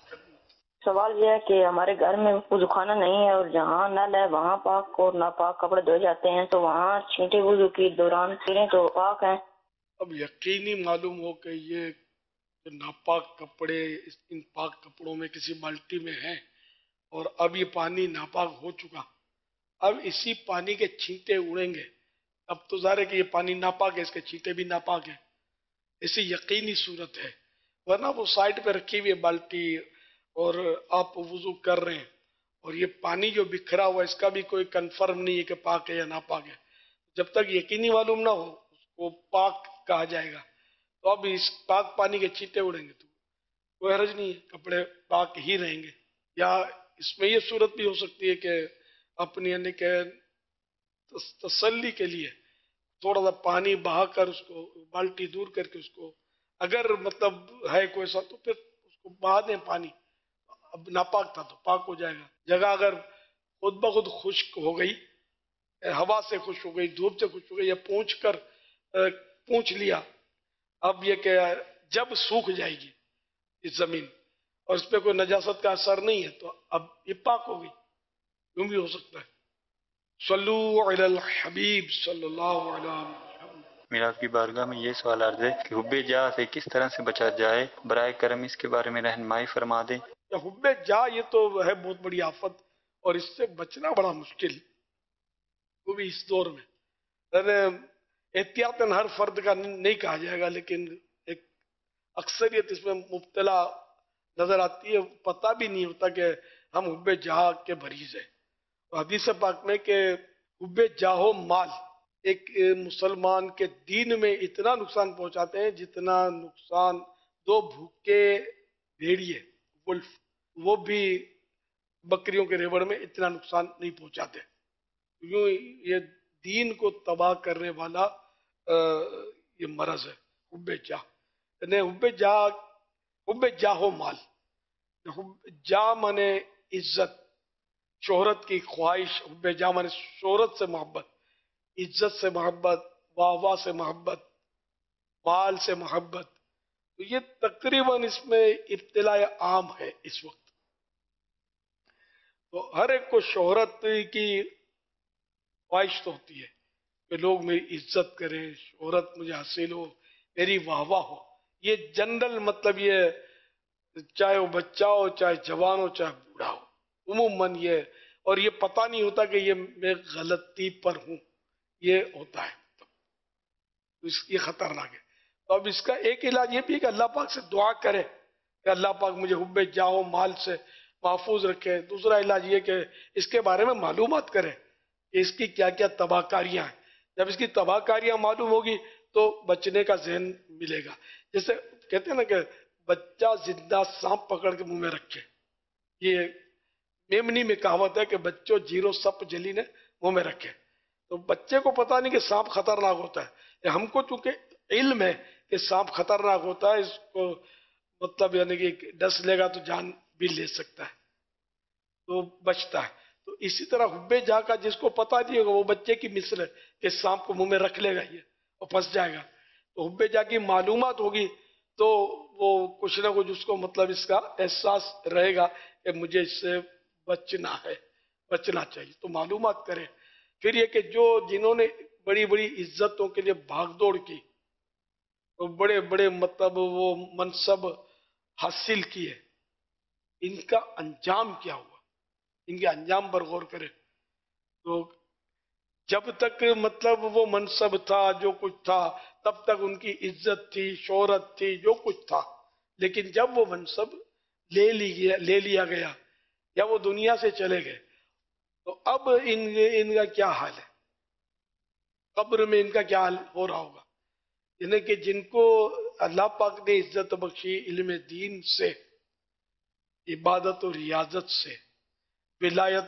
سوال یہ ہے کہ ہمارے گھر میں وضو خانہ نہیں ہے اور جہاں نل ہے وہاں پاک اور ناپاک کپڑے دھوئے جاتے ہیں، تو وہاں چھینٹے وضو کی دوران پھریں تو پاک ہیں. اب یقینی معلوم ہو کہ یہ ناپاک کپڑے ان پاک کپڑوں میں کسی بالٹی میں ہیں اور اب یہ پانی ناپاک ہو چکا، اب اسی پانی کے چھینٹے اڑیں گے. اب تو ظاہر ہے کہ یہ پانی ناپاک ہے، اس کے چھینٹے بھی ناپاک ہیں. ایسی یقینی صورت ہے، ورنہ وہ سائڈ پہ رکھی ہوئی ہے بالٹی اور آپ وضو کر رہے ہیں اور یہ پانی جو بکھرا ہوا ہے اس کا بھی کوئی کنفرم نہیں ہے کہ پاک ہے یا ناپاک ہے. جب تک یقینی معلوم نہ ہو اس کو پاک کہا جائے گا. تو اب اس پاک پانی کے چھینٹے اڑیں گے تو کوئی حرج نہیں ہے، کپڑے پاک ہی رہیں گے. یا اس میں یہ صورت بھی ہو سکتی ہے کہ اپنی یعنی کہ تسلی کے لیے تھوڑا سا پانی بہا کر اس کو بالٹی دور کر کے اس کو اگر مطلب ہے کوئی سا تو پھر اس کو بہا دیں پانی. اب ناپاک تھا تو پاک ہو جائے گا. جگہ اگر خود بخود خشک ہو گئی، ہوا سے خشک ہو گئی، دھوپ سے خشک ہو گئی، یا پونچھ لیا، اب یہ کہ جب سوکھ جائے گی اس زمین اور اس پہ کوئی نجاست کا اثر نہیں ہے تو اب یہ پاک ہو گئی. یوں بھی ہو سکتا ہے. صلو علی الحبیب صلی اللہ علیہ وسلم. میرا آپ کی بارگاہ میں یہ سوال عرض ہے کہ حب جاہ سے کس طرح سے بچا جائے، برائے کرم اس کے بارے میں رہنمائی فرما دیں. حب جاہ یہ تو ہے بہت بڑی آفت اور اس سے بچنا بڑا مشکل، وہ بھی اس دور میں. احتیاطاً ہر فرد کا نہیں کہا جائے گا، لیکن ایک اکثریت اس میں مبتلا نظر آتی ہے. پتہ بھی نہیں ہوتا کہ ہم حب جاہ کے مریض ہیں. حدیث پاک میں کہ حب جاہ و مال ایک مسلمان کے دین میں اتنا نقصان پہنچاتے ہیں جتنا نقصان دو بھوکے بھیڑیے ولف وہ بھی بکریوں کے ریوڑ میں اتنا نقصان نہیں پہنچاتے. یوں یہ دین کو تباہ کرنے والا یہ مرض ہے حب جاہ. یعنی حب جاہ و مال، جاہ مانے عزت، شہرت کی خواہش. حب جاہ مانے شہرت سے محبت، عزت سے محبت، واہ واہ سے محبت، مال سے محبت. تو یہ تقریباً اس میں ابتلاء عام ہے اس وقت. تو ہر ایک کو شہرت کی خواہش تو ہوتی ہے کہ لوگ میری عزت کریں، شہرت مجھے حاصل ہو، میری واہ واہ ہو. یہ جنرل مطلب یہ چاہے وہ بچہ ہو، چاہے جوان ہو، چاہے بوڑھا ہو، عموماً یہ. اور یہ پتہ نہیں ہوتا کہ یہ میں غلطی پر ہوں، یہ ہوتا ہے. یہ خطرناک ہے. تو اب اس کا ایک علاج یہ بھی ہے کہ اللہ پاک سے دعا کرے کہ اللہ پاک مجھے حب جاہ و مال سے محفوظ رکھے. دوسرا علاج یہ کہ اس کے بارے میں معلومات کرے کہ اس کی کیا کیا تباہ کاریاں ہیں. جب اس کی تباہ کاریاں معلوم ہوگی تو بچنے کا ذہن ملے گا. جیسے کہتے ہیں نا کہ بچہ زندہ سانپ پکڑ کے منہ میں رکھے. یہ میمنی میں کہاوت ہے کہ بچوں جیرو سپ جلی نے منہ میں رکھے. تو بچے کو پتا نہیں کہ سانپ خطرناک ہوتا ہے. ہم کو چونکہ علم ہے کہ سانپ خطرناک ہوتا ہے، اس کو مطلب یعنی کہ ڈس لے گا تو جان بھی لے سکتا ہے، تو بچتا ہے. تو اسی طرح حب جا کا جس کو پتا نہیں ہوگا وہ بچے کی مثل ہے کہ سانپ کو منہ میں رکھ لے گا یہ اور پھنس جائے گا. تو حب جا کی معلومات ہوگی تو وہ کچھ نہ کچھ اس کو مطلب اس کا احساس رہے گا کہ مجھے اس سے بچنا ہے، بچنا چاہیے. تو معلومات کریں. پھر یہ کہ جنہوں نے بڑی بڑی عزتوں کے لیے بھاگ دوڑ کی، تو بڑے بڑے مطلب وہ منصب حاصل کیے، ان کا انجام کیا ہوا، ان کے انجام پر غور کریں. تو جب تک مطلب وہ منصب تھا، جو کچھ تھا، تب تک ان کی عزت تھی، شہرت تھی، جو کچھ تھا. لیکن جب وہ منصب لے لیا گیا یا وہ دنیا سے چلے گئے تو اب ان کا کیا حال ہے، قبر میں ان کا کیا حال ہو رہا ہوگا. یعنی کہ جن کو اللہ پاک نے عزت بخشی علم دین سے، عبادت و ریاضت سے، ولایت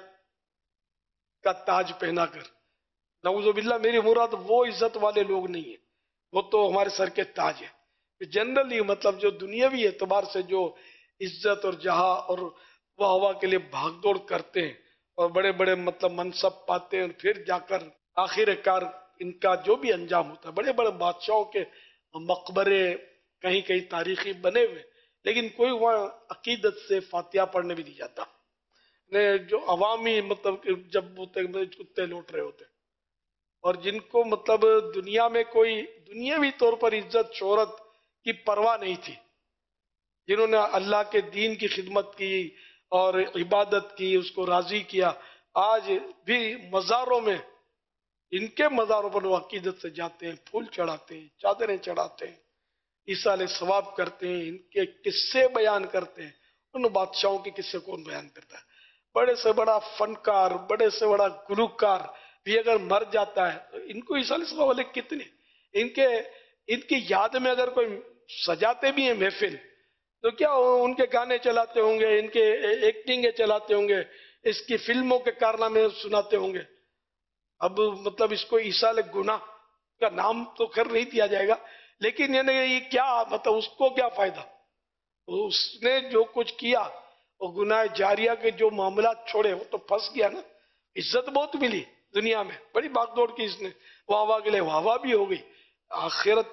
کا تاج پہنا کر، نعوذ باللہ میری مراد وہ عزت والے لوگ نہیں ہیں، وہ تو ہمارے سر کے تاج ہے. جنرلی مطلب جو دنیاوی اعتبار سے جو عزت اور جہاں اور وہ ہوا کے لیے بھاگ دوڑ کرتے ہیں اور بڑے بڑے مطلب منصب پاتے ہیں، اور پھر جا کر آخر کار ان کا جو بھی انجام ہوتا ہے، بڑے بڑے بادشاہوں کے مقبرے کہیں کہیں تاریخی بنے ہوئے، لیکن کوئی وہاں عقیدت سے فاتحہ پڑھنے بھی نہیں جاتا. جو عوامی مطلب جب کتے لوٹ رہے ہوتے، اور جن کو مطلب دنیا میں کوئی دنیاوی طور پر عزت شہرت کی پرواہ نہیں تھی، جنہوں نے اللہ کے دین کی خدمت کی اور عبادت کی، اس کو راضی کیا، آج بھی مزاروں میں، ان کے مزاروں پر وہ عقیدت سے جاتے ہیں، پھول چڑھاتے ہیں، چادریں چڑھاتے ہیں، ایصال ثواب کرتے ہیں، ان کے قصے بیان کرتے ہیں. ان بادشاہوں کے قصے کون بیان کرتا ہے؟ بڑے سے بڑا فنکار، بڑے سے بڑا گلوکار بھی اگر مر جاتا ہے تو ان کو ایصال ثواب والے کتنے، ان کی یاد میں اگر کوئی سجاتے بھی ہیں محفل تو کیا ان کے گانے چلاتے ہوں گے، ان کے ایکٹنگیں چلاتے ہوں گے، اس کی فلموں کے کارنامے سناتے ہوں گے. اب مطلب اس کو ایصال گناہ کا نام تو خیر نہیں دیا جائے گا، لیکن یہ کیا مطلب اس کو کیا فائدہ، اس نے جو کچھ کیا اور گناہ جاریہ کے جو معاملات چھوڑے وہ تو پھنس گیا نا. عزت بہت ملی دنیا میں، بڑی بھاگ دوڑ کی اس نے، واہ کے لیے واہ بھی ہو گئی، آخرت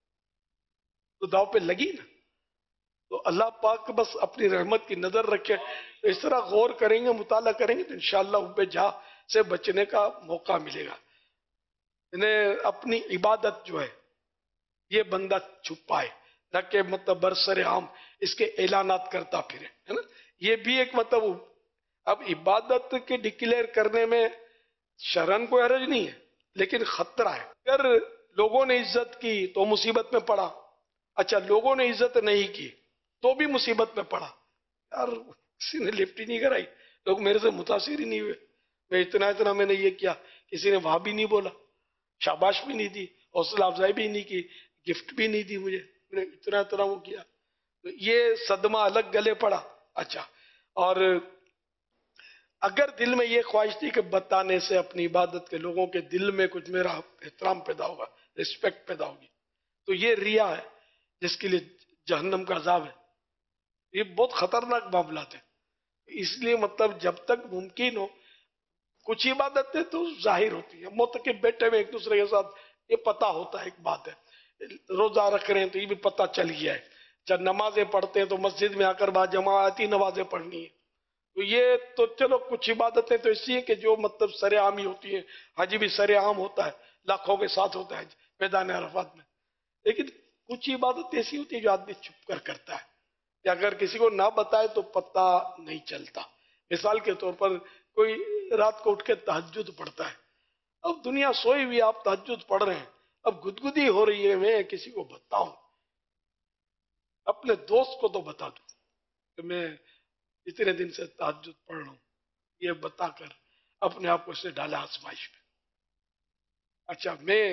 تو داؤ پہ لگی نا. تو اللہ پاک بس اپنی رحمت کی نظر رکھے. اس طرح غور کریں گے، مطالعہ کریں گے تو انشاءاللہ حب جا سے بچنے کا موقع ملے گا. انہیں اپنی عبادت جو ہے یہ بندہ چھپائے، نہ کہ مطلب برسر عام اس کے اعلانات کرتا پھرے، ہے نا. یہ بھی ایک مطلب اب عبادت کے ڈکلیئر کرنے میں شرعن کوئی حرج نہیں ہے، لیکن خطرہ ہے. اگر لوگوں نے عزت کی تو مصیبت میں پڑا، اچھا لوگوں نے عزت نہیں کی تو بھی مصیبت میں پڑا. یار کسی نے لفٹ ہی نہیں کرائی، لوگ میرے سے متاثر ہی نہیں ہوئے، میں اتنا میں نے یہ کیا، کسی نے وہاں بھی نہیں بولا، شاباش بھی نہیں دی، حوصلہ افزائی بھی نہیں کی، گفٹ بھی نہیں دی مجھے، میں نے اتنا وہ کیا. تو یہ صدمہ الگ گلے پڑا. اچھا، اور اگر دل میں یہ خواہش تھی کہ بتانے سے اپنی عبادت کے لوگوں کے دل میں کچھ میرا احترام پیدا ہوگا، ریسپیکٹ پیدا ہوگی، تو یہ ریا ہے جس کے لیے جہنم کا عذاب ہے. یہ بہت خطرناک معاملات ہیں. اس لیے مطلب جب تک ممکن ہو، کچھ عبادتیں تو ظاہر ہوتی ہیں، معتکف بیٹھے ہوئے ایک دوسرے کے ساتھ یہ پتہ ہوتا ہے، ایک بات ہے. روزہ رکھ رہے ہیں تو یہ بھی پتہ چل گیا ہے، جب نمازیں پڑھتے ہیں تو مسجد میں آ کر بعد جماعتی نمازیں پڑھنی ہے. تو یہ تو چلو کچھ عبادتیں تو اسی ہیں کہ جو مطلب سر عام ہی ہوتی ہیں. حج بھی سر عام ہوتا ہے، لاکھوں کے ساتھ ہوتا ہے میدان عرفات میں. لیکن کچھ عبادت ایسی ہوتی ہے جو آدمی چھپ کر کرتا ہے، کہ اگر کسی کو نہ بتائے تو پتہ نہیں چلتا. مثال کے طور پر کوئی رات کو اٹھ کے تہجد پڑھتا ہے، اب دنیا سوئی ہوئی، آپ تہجد پڑھ رہے ہیں، اب گدگدی ہو رہی ہے میں کسی کو بتاؤں، اپنے دوست کو تو بتا دوں کہ میں اتنے دن سے تہجد پڑھ رہا ہوں، یہ بتا کر اپنے آپ کو اس نے ڈالا آزمائش میں. اچھا میں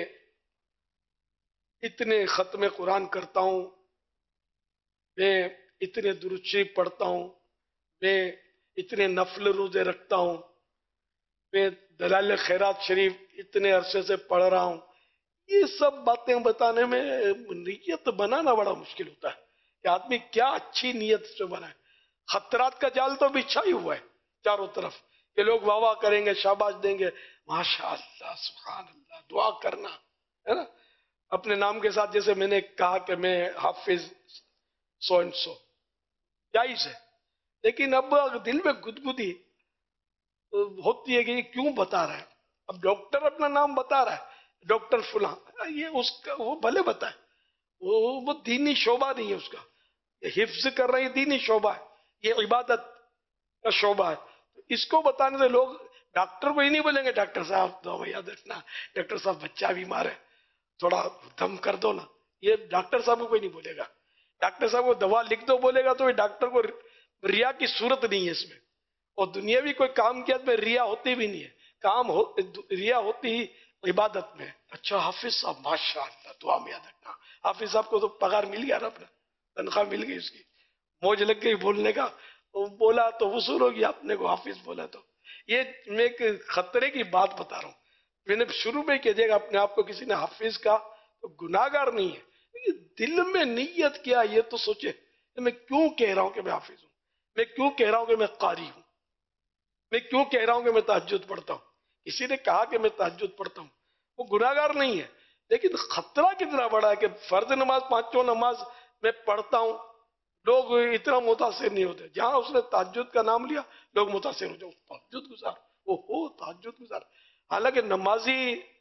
اتنے ختم قرآن کرتا ہوں، میں اتنے درود شریف پڑھتا ہوں، میں اتنے نفل روزے رکھتا ہوں، میں دلائل خیرات شریف اتنے عرصے سے پڑھ رہا ہوں، یہ سب باتیں بتانے میں نیت بنانا بڑا مشکل ہوتا ہے کہ آدمی کیا اچھی نیت سے بنائے. خطرات کا جال تو بچھا ہی ہوا ہے چاروں طرف کہ لوگ واہ واہ کریں گے، شاباش دیں گے، ماشاء اللہ سبحان اللہ، دعا کرنا ہے نا اپنے نام کے ساتھ. جیسے میں نے کہا کہ میں حافظ سو اینڈ سو، جائز ہے، لیکن اب دل میں گدگدی ہوتی ہے کہ یہ کیوں بتا رہا ہے. اب ڈاکٹر اپنا نام بتا رہا ہے، ڈاکٹر فلاں، یہ اس کا وہ بھلے بتائے، وہ دینی شعبہ نہیں ہے اس کا. یہ حفظ کر رہا ہے، یہ دینی شعبہ ہے، یہ عبادت کا شعبہ ہے. اس کو بتانے سے لوگ ڈاکٹر کو ہی نہیں بولیں گے ڈاکٹر صاحب دو یاد رکھنا، ڈاکٹر صاحب بچہ بیمار ہے تھوڑا دم کر دو نا، یہ ڈاکٹر صاحب کو کوئی نہیں بولے گا. ڈاکٹر صاحب کو دوا لکھ دو بولے گا تو یہ ڈاکٹر کو ریا کی صورت نہیں ہے اس میں، اور دنیاوی کوئی کام کیا میں ریا ہوتی بھی نہیں ہے. ریا ہوتی ہی عبادت میں. اچھا حافظ صاحب ماشاء اللہ دعا میں یاد رکھنا. حافظ صاحب کو تو پگار مل گیا نا، اپنا تنخواہ مل گئی، اس کی موج لگ گئی بولنے کا، بولا تو وصول ہوگی، اپنے کو حافظ بولا تو. یہ میں ایک خطرے کی بات بتا رہا ہوں. میں نے شروع میں کہہ دیا کہ اپنے آپ کو کسی نے حافظ کا تو گناہگار نہیں ہے، دل میں نیت کیا یہ تو سوچے میں کیوں کہہ رہا ہوں کہ میں حافظ ہوں، میں کیوں کہہ رہا ہوں کہ میں قاری ہوں، میں کیوں کہہ رہا ہوں کہ میں تہجد پڑھتا ہوں. کسی نے کہا کہ میں تہجد پڑھتا ہوں، وہ گناہگار نہیں ہے، لیکن خطرہ کتنا بڑا ہے کہ فرض نماز پانچوں نماز میں پڑھتا ہوں، لوگ اتنا متاثر نہیں ہوتے. جہاں اس نے تہجد کا نام لیا لوگ متاثر ہو جاؤ، تہجد گزار، وہ تہجد گزار. حالانکہ نمازی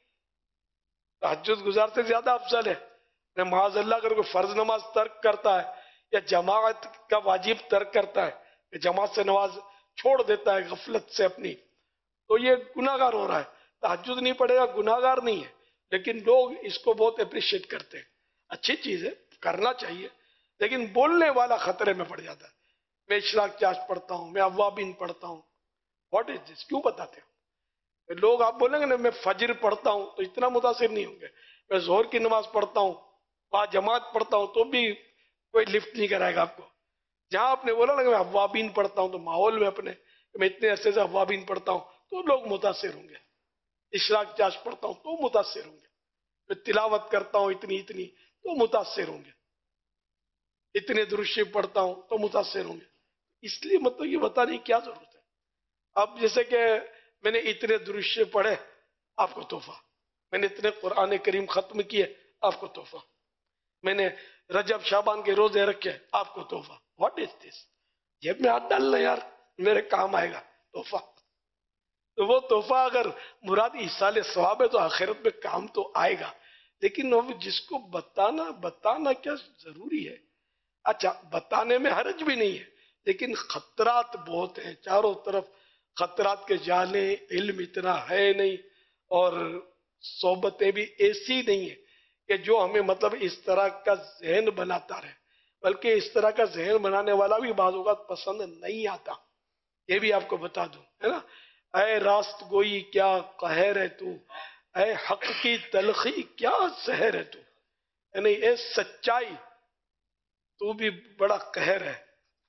تہجد گزار سے زیادہ افضل ہے. میں معاذ اللہ اگر کوئی فرض نماز ترک کرتا ہے یا جماعت کا واجب ترک کرتا ہے کہ جماعت سے نماز چھوڑ دیتا ہے غفلت سے اپنی، تو یہ گناہگار ہو رہا ہے. تہجد نہیں پڑھے گا گناہگار نہیں ہے، لیکن لوگ اس کو بہت اپریشیٹ کرتے ہیں. اچھی چیز ہے، کرنا چاہیے، لیکن بولنے والا خطرے میں پڑ جاتا ہے. میں اشراق چاش پڑھتا ہوں، میں اوابین پڑھتا ہوں. What is this? کیوں بتاتے ہو؟ لوگ آپ بولیں گے نا میں فجر پڑھتا ہوں تو اتنا متاثر نہیں ہوں گے. میں ظہر کی نماز پڑھتا ہوں، با جماعت پڑھتا ہوں تو بھی کوئی لفٹ نہیں کرائے گا آپ کو. جہاں آپ نے بولا نا کہ میں اوابین پڑھتا ہوں تو ماحول میں اپنے میں اتنے عرصے سے اوابین پڑھتا ہوں تو لوگ متاثر ہوں گے. اشراق چاش پڑھتا ہوں تو متاثر ہوں گے. میں تلاوت کرتا ہوں اتنی تو متاثر ہوں گے. اتنے درود شریف پڑھتا ہوں تو متاثر ہوں گے. اس لیے مطلب یہ بتانے کی کیا ضرورت ہے. اب جیسے کہ میں نے اتنے درود شریف پڑھے آپ کو تحفہ، میں نے اتنے قرآن کریم ختم کیے آپ کو تحفہ، میں نے رجب شعبان کے روزے رکھے آپ کو تحفہ. What is this? جیب میں ہاتھ ڈالنا یار، میرے کام آئے گا تحفہ. تو وہ تحفہ اگر مراد ایصال ثواب ہے تو آخرت میں کام تو آئے گا، لیکن وہ جس کو بتانا کیا ضروری ہے. اچھا بتانے میں حرج بھی نہیں ہے، لیکن خطرات بہت ہیں چاروں طرف، خطرات کے جالیں، علم اتنا ہے نہیں، اور صحبتیں بھی ایسی نہیں ہیں کہ جو ہمیں مطلب اس طرح کا ذہن بناتا رہے، بلکہ اس طرح کا ذہن بنانے والا بھی بعض اوقات پسند نہیں آتا. یہ بھی آپ کو بتا دوں ہے نا. اے راست گوئی کیا قہر ہے تو، اے حق کی تلخی کیا سحر ہے تو، یعنی اے سچائی تو بھی بڑا قہر ہے،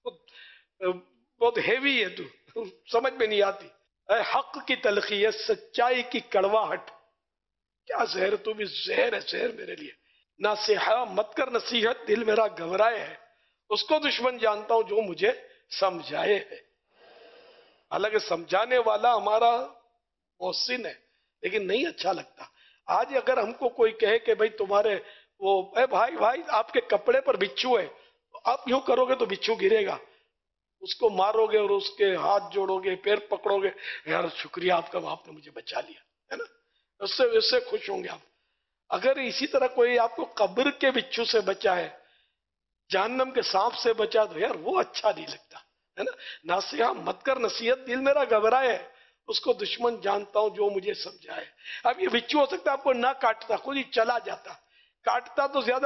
بہت ہیوی ہے تو سمجھ میں نہیں آتی. اے حق کی تلخی ہے، سچائی کی کڑواہٹ کیا زہر، تو بھی زہر ہے زہر میرے لیے. نصیحہ مت کر نصیحت، دل میرا گھبرائے ہے، اس کو دشمن جانتا ہوں جو مجھے سمجھائے ہے. حالانکہ سمجھانے والا ہمارا محسن ہے، لیکن نہیں اچھا لگتا. آج اگر ہم کو کوئی کہے کہ بھائی تمہارے وہ اے بھائی آپ کے کپڑے پر بچھو ہے، آپ یوں کرو گے تو بچھو گرے گا، اس کو مارو گے اور اس کے ہاتھ جوڑو گے، پیر پکڑو گے، یار شکریہ آپ کا، آپ نے مجھے بچا لیا ہے نا، اس سے خوش ہوں گے آپ. اگر اسی طرح کوئی آپ کو قبر کے بچھو سے بچا ہے، جہنم کے سانپ سے بچا، تو یار وہ اچھا نہیں لگتا ہے نا. نصیحہ مت کر نصیحت، دل میرا گھبرائے ہے، اس کو دشمن جانتا ہوں جو مجھے سمجھائے. اب یہ بچھو ہو سکتا ہے آپ کو نہ کاٹتا، خود ہی چلا جاتا، کاٹتا تو زیادہ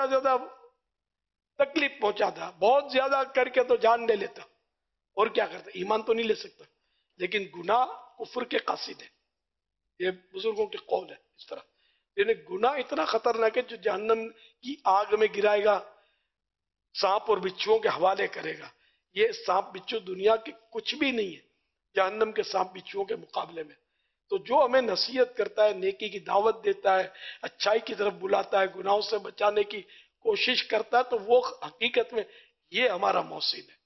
تکلیف پہنچاتا، بہت زیادہ کر کے تو جان لے لیتا، اور کیا کرتا، ایمان تو نہیں لے سکتا. لیکن گناہ کفر کے قاصد ہیں. یہ بزرگوں کے قول ہے اس طرح. یعنی گناہ اتنا خطرناک ہے جو جہنم کی آگ میں گرائے گا، سانپ اور بچھوؤں کے حوالے کرے گا. یہ سانپ بچھو دنیا کے کچھ بھی نہیں ہے جہنم کے سانپ بچھوؤں کے مقابلے میں. تو جو ہمیں نصیحت کرتا ہے، نیکی کی دعوت دیتا ہے، اچھائی کی طرف بلاتا ہے، گناہوں سے بچانے کی کوشش کرتا ہے، تو وہ حقیقت میں یہ ہمارا محسن ہے.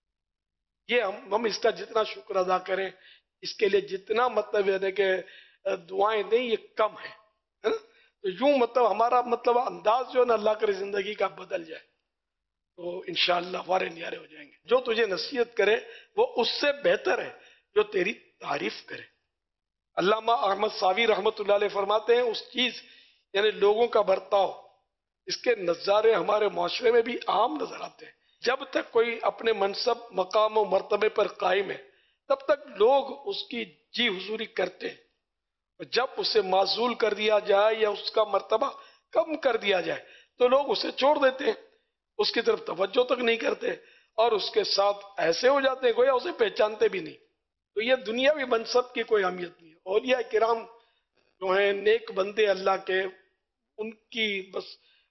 یہ ہم اس کا جتنا شکر ادا کریں، اس کے لیے جتنا مطلب ہے کہ دعائیں دیں، یہ کم ہے. تو یوں مطلب ہمارا مطلب انداز جو ہے نا اللہ کرے زندگی کا بدل جائے تو انشاءاللہ وارے نیارے ہو جائیں گے. جو تجھے نصیحت کرے وہ اس سے بہتر ہے جو تیری تعریف کرے. علامہ احمد ساوی رحمت اللہ علیہ فرماتے ہیں اس چیز یعنی لوگوں کا برتاؤ، اس کے نظارے ہمارے معاشرے میں بھی عام نظر آتے ہیں. جب تک کوئی اپنے منصب، مقام و مرتبے پر قائم ہے تب تک لوگ اس کی جی حضوری کرتے ہیں. جب اسے معزول کر دیا جائے یا اس کا مرتبہ کم کر دیا جائے تو لوگ اسے چھوڑ دیتے ہیں، اس کی طرف توجہ تک نہیں کرتے اور اس کے ساتھ ایسے ہو جاتے ہیں گویا اسے پہچانتے بھی نہیں. تو یہ دنیاوی منصب کی کوئی اہمیت نہیں ہے. اولیاء کرام جو ہیں نیک بندے اللہ کے، ان کی بس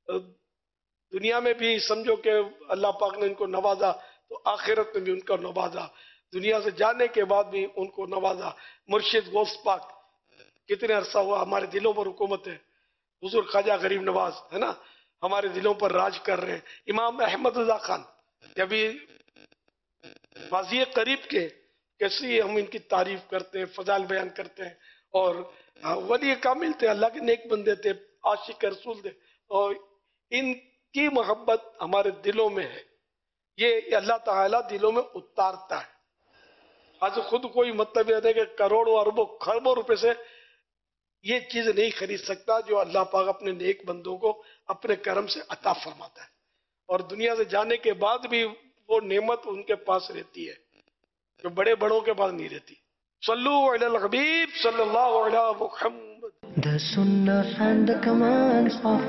دنیا میں بھی سمجھو کہ اللہ پاک نے ان کو نوازا تو آخرت میں بھی ان کو نوازا، دنیا سے جانے کے بعد بھی ان کو نوازا. مرشد غوث پاک کتنے عرصہ ہوا ہمارے دلوں پر حکومت ہے. حضور خواجہ غریب نواز ہے نا ہمارے دلوں پر راج کر رہے ہیں. امام احمد رضا خان ابھی ماضی قریب کے کیسی ہم ان کی تعریف کرتے ہیں، فضائل بیان کرتے ہیں. اور ولی کامل تھے، اللہ کے نیک بندے تھے، عاشق رسول تھے، اور ان کی محبت ہمارے دلوں میں ہے. یہ اللہ تعالیٰ دلوں میں اتارتا ہے. آج خود کوئی مطلب یہ ہے کہ کروڑوں اربوں خربوں روپے سے یہ چیز نہیں خرید سکتا جو اللہ پاک اپنے نیک بندوں کو اپنے کرم سے عطا فرماتا ہے، اور دنیا سے جانے کے بعد بھی وہ نعمت ان کے پاس رہتی ہے جو بڑے بڑوں کے پاس نہیں رہتی. صلو علی الحبیب صلی اللہ علیہ محمد. The sunnah and the commands of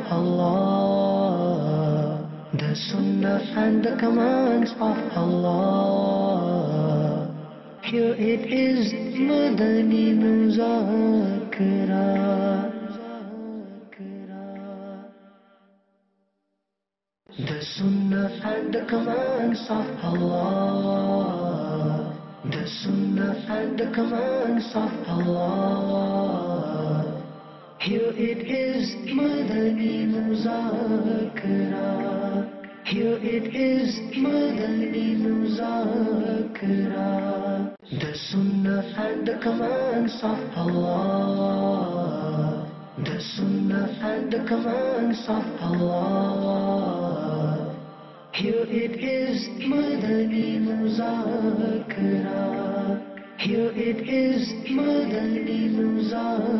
Allah, the sunnah and the commands of Allah. Here it is, Madani Muzakara. The sunnah and the commands of Allah, the sunnah and the commands of Allah. Here it is, Madani Muzakara. Here it is, Madani Muzakara. The sunnah and the commands of Allah, the sunnah and the commands of Allah. Here it is, Madani Muzakara. Here it is, Madani Muzakara.